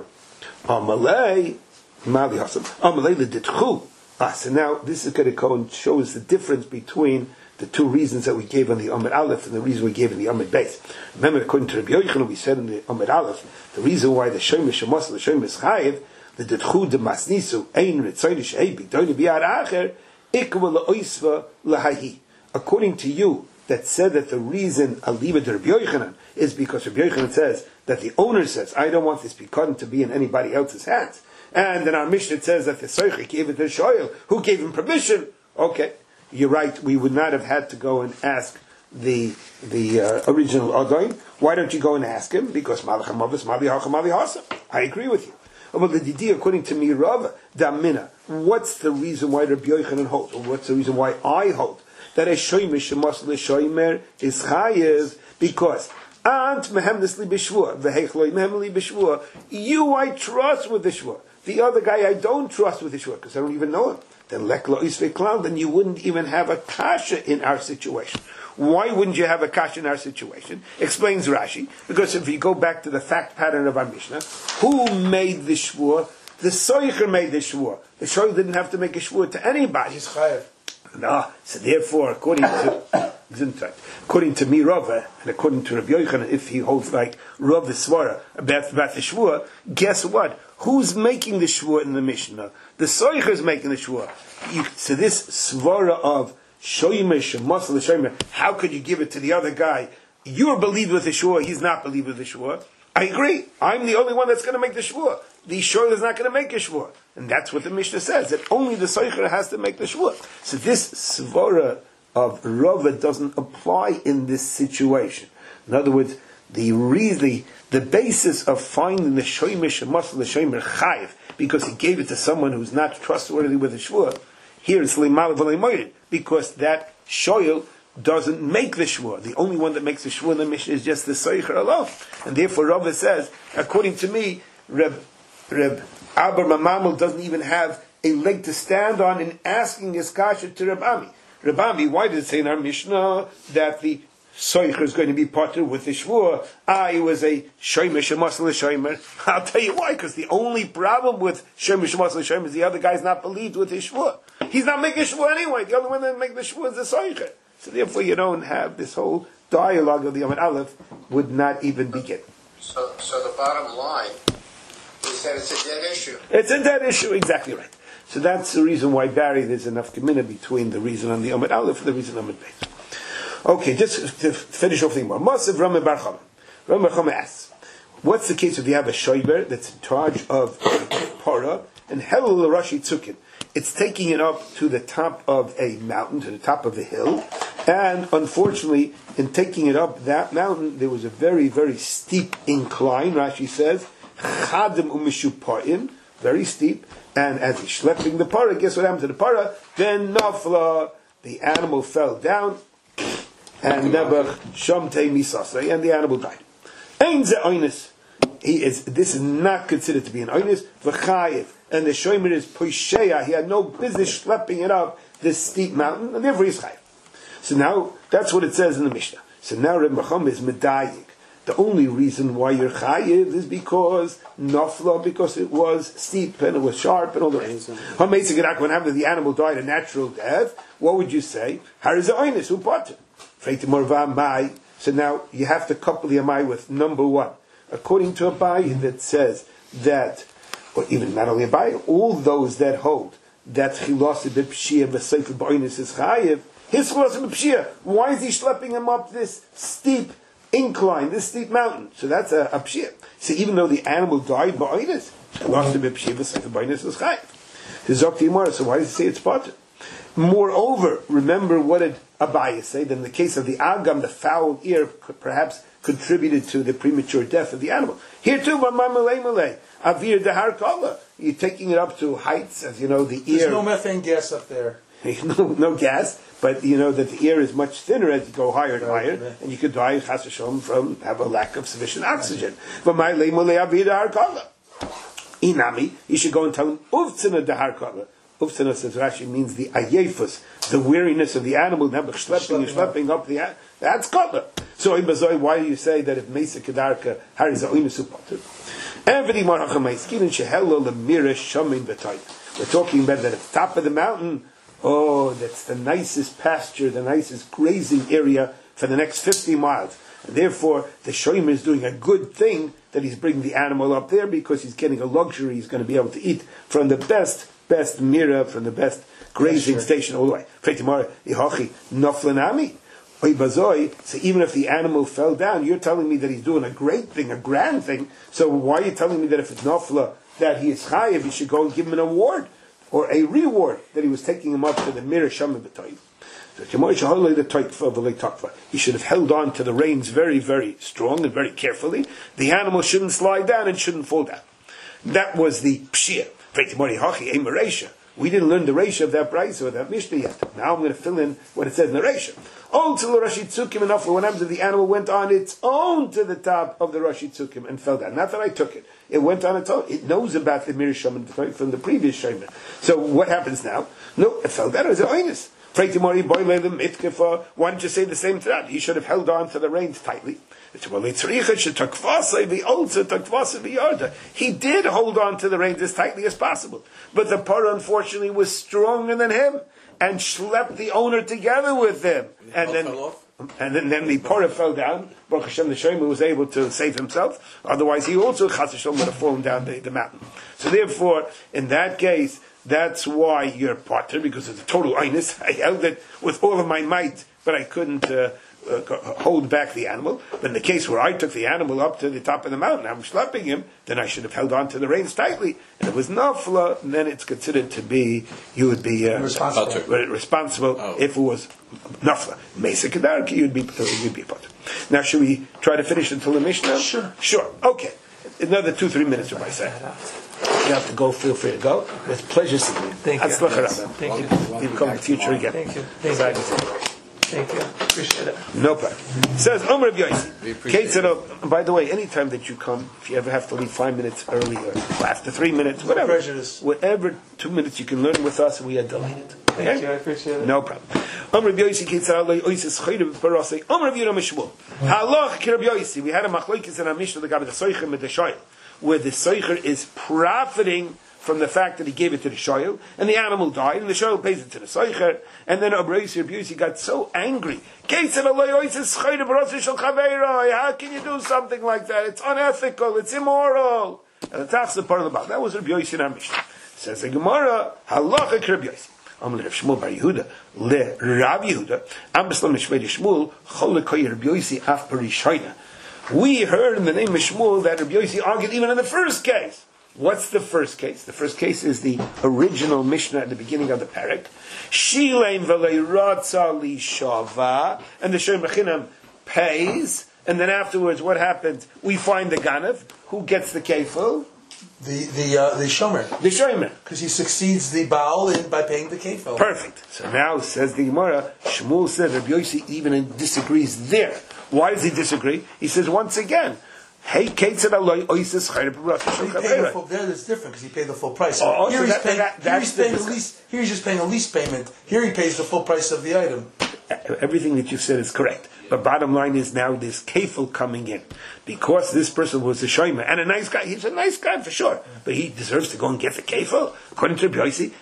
Speaker 1: Amalei, Mali Hasam, Amalei l'ditchu. Ah, so now this is going to go and show us the difference between the two reasons that we gave on the Amud Aleph and the reason we gave in the Amud Beis. Remember, according to Rabbi Yochanan, we said in the Amud Aleph, the reason why the Shoymer Shemasel, the Shoymer is Chayiv, the Ditchu de Masnisu, Ein Ritzoyni Shei Bigdoyni Biyad Acher, Ikva Le'oisva Lahahi. According to you, that said that the reason Aliva to Rabbi Yochanan is because Rabbi Yochanan says that the owner says, I don't want this Bikon to be in anybody else's hands. And then our Mishnah says that the Soicher gave it to Shoyel. Who gave him permission? Okay, you're right. We would not have had to go and ask the the uh, original Adoin. Why don't you go and ask him? Because Malach HaMavis, Mali Hacham, Mali Hasam. I agree with you. But the Didi, according to me, Rav Damina, what's the reason why Rabbi Yochanan holds, or what's the reason why I hold that a Shoymer Shemasel Shoymer is Chayev? Because Ant Mehemnesli B'Shvua, V'Heichloi Mehemli B'Shvua. You I trust with the Shvua. The other guy I don't trust with the Shvua because I don't even know him. Then Lekla Isve Clown, then you wouldn't even have a kasha in our situation. Why wouldn't you have a kasha in our situation? Explains Rashi. Because if you go back to the fact pattern of our Mishnah, who made the Shvua? The Soicher made the Shvua. The Shoyl didn't have to make a Shvua to anybody.
Speaker 3: He's chayav.
Speaker 1: No. So therefore, according to according to me, Rava, and according to Rabbi Yochanan, if he holds like Rav the Svara about, about the Shvua, guess what? Who's making the shvua in the Mishnah? The soicher is making the shvua. You, so this svara of shoymer shemasel shoymer, how could you give it to the other guy? You're believed with the shvua, he's not believed with the shvua. I agree. I'm the only one that's going to make the shvua. The shoyler is not going to make a shvua. And that's what the Mishnah says, that only the soicher has to make the shvua. So this svara of Rava doesn't apply in this situation. In other words, the really the basis of finding the shoymer shemasel the shoymer chayiv, because he gave it to someone who's not trustworthy with the shvua, here it's limal v'leimoyed, because that shoyel doesn't make the shvua. The only one that makes the shvua in the Mishnah is just the soicher alone. And therefore Rava says, according to me, Reb, Reb Abba Mamamel doesn't even have a leg to stand on in asking his kasha to Reb Ami. Reb Ami, why did it say in our Mishnah that the soicher is going to be partnered with the shvua? Ah, he was a shoymer shemasel shoymer. I'll tell you why, because the only problem with shoymer shemasel shoymer is the other guy's not believed with his shvua. He's not making shvua anyway. The only one that make the shvua is the soicher. So therefore you don't have this whole dialogue of the Yom Aleph would not even begin.
Speaker 5: So, so the bottom line is that it's a dead issue.
Speaker 1: It's a dead issue, exactly right. So that's the reason why, Barry, there's enough community between the reason on the Yom Aleph and the reason on the Beis. Okay, just to finish off the more. Masav Rami Bar Chama. Rami Bar Chama asks, what's the case if you have a shoiber that's in charge of para, and Helul Rashi Tzukin? It's taking it up to the top of a mountain, to the top of a hill, and unfortunately, in taking it up that mountain, there was a very, very steep incline, Rashi says, Chadim u'mishupayin, very steep, and as he's schlepping the para, guess what happened to the para? Then Nafla, the animal fell down, and Nebuch Shamtei Misasai, and the animal died. Ein ze oinus. He is. This is not considered to be an oinus. V'chayev, and the shoymer is poisheya. He had no business schlepping it up this steep mountain, and therefore he's chayev. So now that's what it says in the Mishnah. So now Reb Chama is medayik. The only reason why you're chayiv is because nafla, because it was steep and it was sharp and all the rest. When after the animal died a natural death, what would you say? Hariz oinus who bought it? So now you have to couple the amai with number one. According to Abai that says that, or even not only Abai, all those that hold that chilasi b'pshia v'seifel b'oinus is chayiv, his chilasi b'pshia. Why is he schlepping him up this steep incline, this steep mountain? So that's a, a pshia. So even though the animal died b'oinus, chilasi b'pshia v'seifel b'oinus is chayiv. So why does he say it's part? Moreover, remember what did Abaye say? That in the case of the agam, the foul ear perhaps contributed to the premature death of the animal. Here too, avir dehar kala. You're taking it up to heights, as you know, the ear.
Speaker 3: There's no methane gas up there.
Speaker 1: no, no gas, but you know that the ear is much thinner as you go higher and higher,
Speaker 3: right.
Speaker 1: and you could die chas v'shalom from have a lack of sufficient oxygen. Inami, you should go and tell him uvtzina dehar kala. Ufsana says Rashi means the ayefus, the weariness of the animal, never schlepping and schlepping up the that's kotler. So in Bazoi, why do you say that if Mesa Kedarka Hariza Oinusupotu? Everything more Hachamaiskin and Shehelo Lemira Shamin Betayt. We're talking about that at the top of the mountain. Oh, that's the nicest pasture, the nicest grazing area for the next fifty miles. And therefore, the shoymer is doing a good thing that he's bringing the animal up there because he's getting a luxury. He's going to be able to eat from the best. Best mira from the best grazing yes, sure. station all the way. So even if the animal fell down, you're telling me that he's doing a great thing, a grand thing. So why are you telling me that if it's nafla, that he is chayiv, you should go and give him an award or a reward that he was taking him up to the mira shamim b'toyim? He should have held on to the reins very, very strong and very carefully. The animal shouldn't slide down and shouldn't fall down. That was the pshia. We didn't learn the ratio of that brayso or that mishnah yet. Now I'm going to fill in what it says in the ratio. Until the Rashi Tzukim enough for when the animal went on its own to the top of the Rashi Tzukim and fell down. Not that I took it. It went on its own. It knows about the Mir Shaman from the previous Shomer. So what happens now? No, it fell down. It was an oinus. Why didn't you say the same to that? He should have held on to the reins tightly. He did hold on to the reins as tightly as possible. But the parah, unfortunately, was stronger than him and schlepped the owner together with him. And then, and then, then the porah fell down. Baruch Hashem, the shomer was able to save himself. Otherwise, he also chas v'shalom would have fallen down the, the mountain. So therefore, in that case, that's why you're potter, because of the total einus. I held it with all of my might, but I couldn't uh, uh, hold back the animal. But in the case where I took the animal up to the top of the mountain, I'm schlepping him, then I should have held on to the reins tightly. And it was nafla, and then it's considered to be, you would be uh, responsible, responsible oh. if it was nafla. Mesa kedarki, you'd be, uh, you'd be potter. Now, should we try to finish until the Mishnah?
Speaker 3: Sure.
Speaker 1: Sure. Okay. Another two, three minutes, if I say. You have to go, feel free to go. With pleasure seeing you.
Speaker 3: Thank you.
Speaker 1: Yes.
Speaker 3: Thank you.
Speaker 1: You come in the future again.
Speaker 3: Thank you. Thank you. Thank you. Appreciate it.
Speaker 1: No problem. It says, Omer Rabbi Yosi. By the way, anytime that you come, if you ever have to leave five minutes early or after three minutes, whatever,
Speaker 3: no prejudice.
Speaker 1: Whatever two minutes you can learn with us, we are delighted.
Speaker 3: Thank okay? you. I appreciate it.
Speaker 1: No problem. Omer Rabbi Yosi. Omer Rabbi Yosi. Halach Rabbi Yosi. We had a machlokes in our Mishnah, the Gabi the Soicher with the Shoyl, where the Soicher is profiting from the fact that he gave it to the shoyl, and the animal died, and the shoyl pays it to the soicher, and then Rabbi Yosi got so angry. How can you do something like that? It's unethical, it's immoral. And that's the part of the Bible. That was Rabbi Yosi in our Mishnah. Says the Gemara, halacha Rabbi Yosi. Am le Shmuel bar Yehuda, le Rav Yehuda, am b'slam Shmuel Shmuel, chol lekoy Rabbi Yosi af perishoyna. We heard in the name of Shmuel that Rabbi Yosi argued even in the first case. What's the first case? The first case is the original Mishnah at the beginning of the parak. Shileim v'lei ratza li shava, and the Shomer Chinam pays, and then afterwards, what happens? We find the ganav. Who gets the kefil?
Speaker 3: The the uh, the shomer.
Speaker 1: The shomer,
Speaker 3: because he succeeds the baal in, by paying the kefil.
Speaker 1: Perfect. So now says the Gemara, Shmuel said Rabbi Yosi even disagrees there. Why does he disagree? He says once again, hey, Ketzad Aloi Oises Chayre B'Rosh.
Speaker 3: There it's different because he paid the full price.
Speaker 1: Oh,
Speaker 3: here,
Speaker 1: so
Speaker 3: he's
Speaker 1: that,
Speaker 3: paying,
Speaker 1: that,
Speaker 3: here he's paying the lease. Here he's just paying a lease payment. Here he pays the full price of the item.
Speaker 1: Everything that you said is correct. But bottom line is now there's kefil coming in. Because this person was a shomer and a nice guy. He's a nice guy for sure. But he deserves to go and get the kefil. According to Rabbi Yosi,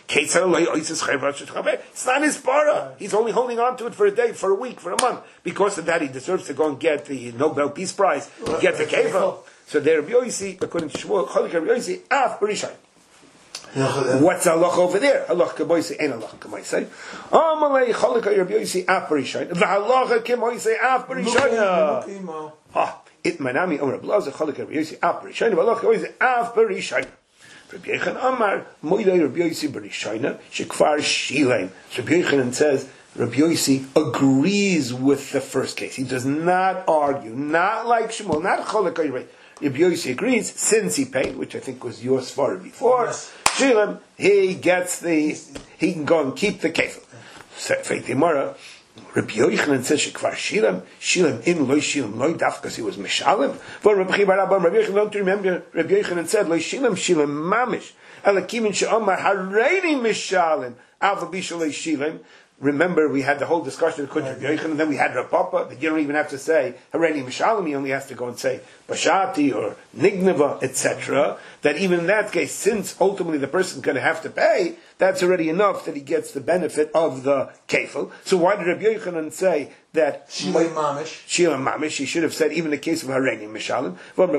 Speaker 1: it's not his para. He's only holding on to it for a day, for a week, for a month. Because of that, he deserves to go and get the Nobel Peace Prize, get the kefil. So there, Rabbi Yosi, according to Shmuel, Rabbi Yosi, af b'rishon. What's halacha over there? Halacha k'moisei ain't halacha k'moisei. Amalei chalika Rabbi Yosi af b'rishon. V'halacha k'moisei af b'rishon. Ah, it manami Omer Blaza chalika Rabbi Yosi af b'rishon. V'halacha k'moisei af b'rishon. Rabbi Yochanan Amar moidei Rabbi Yosi b'rishon shekfar shileim. Rabbi Yochanan says Rabbi Yosi agrees with the first case. He does not argue, not like Shmuel, not chalika Rabbi. Rabbi Yosi agrees, since he paid, which I think was your svara before, yes. Shilam, he gets the, he can go and keep the kefil. Faith Gemara, Rabbi Yochanan says, Shekvar Shilam, Shilam in loy Shilam loy daf, because he was Mishalim. For Rabbi Chibarabam, Rabbi Yochanan, don't you remember, Rabbi Yochanan said, loy Shilam, Shilam mamish, elakimin she'omar hareini Mishalim, alva bishalei Shilam. Remember, we had the whole discussion of Rabbi Yochanan, and then we had Rav Papa, but you don't even have to say Hareni Mishalim, he only has to go and say Bashati or Nigneva, et cetera. That even in that case, since ultimately the person's going to have to pay, that's already enough that he gets the benefit of the kefil. So why did Rabbi Yochanan say that
Speaker 3: Shila Mamish?
Speaker 1: Shila Mamish, he should have said even in the case of Hareni Mishalim.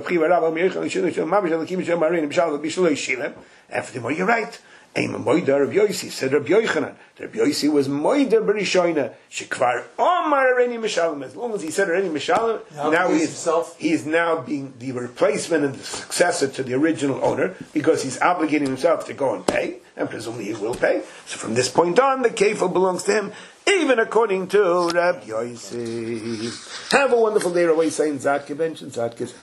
Speaker 1: After the you're right. Ein moida Rabbi Yosi, said Rabbi Yochanan. Rabbi Yosi was moida b'rishoyna shekvar omar Hareni Mishalim. As long as he said Hareni Mishalim, now, now he is, he is now being the replacement and the successor to the original owner because he's obligating himself to go and pay, and presumably he will pay. So from this point on, the kefil belongs to him, even according to Rabbi Yosi. Have a wonderful day, Rabbi Sayin Zadke bench and Zadke.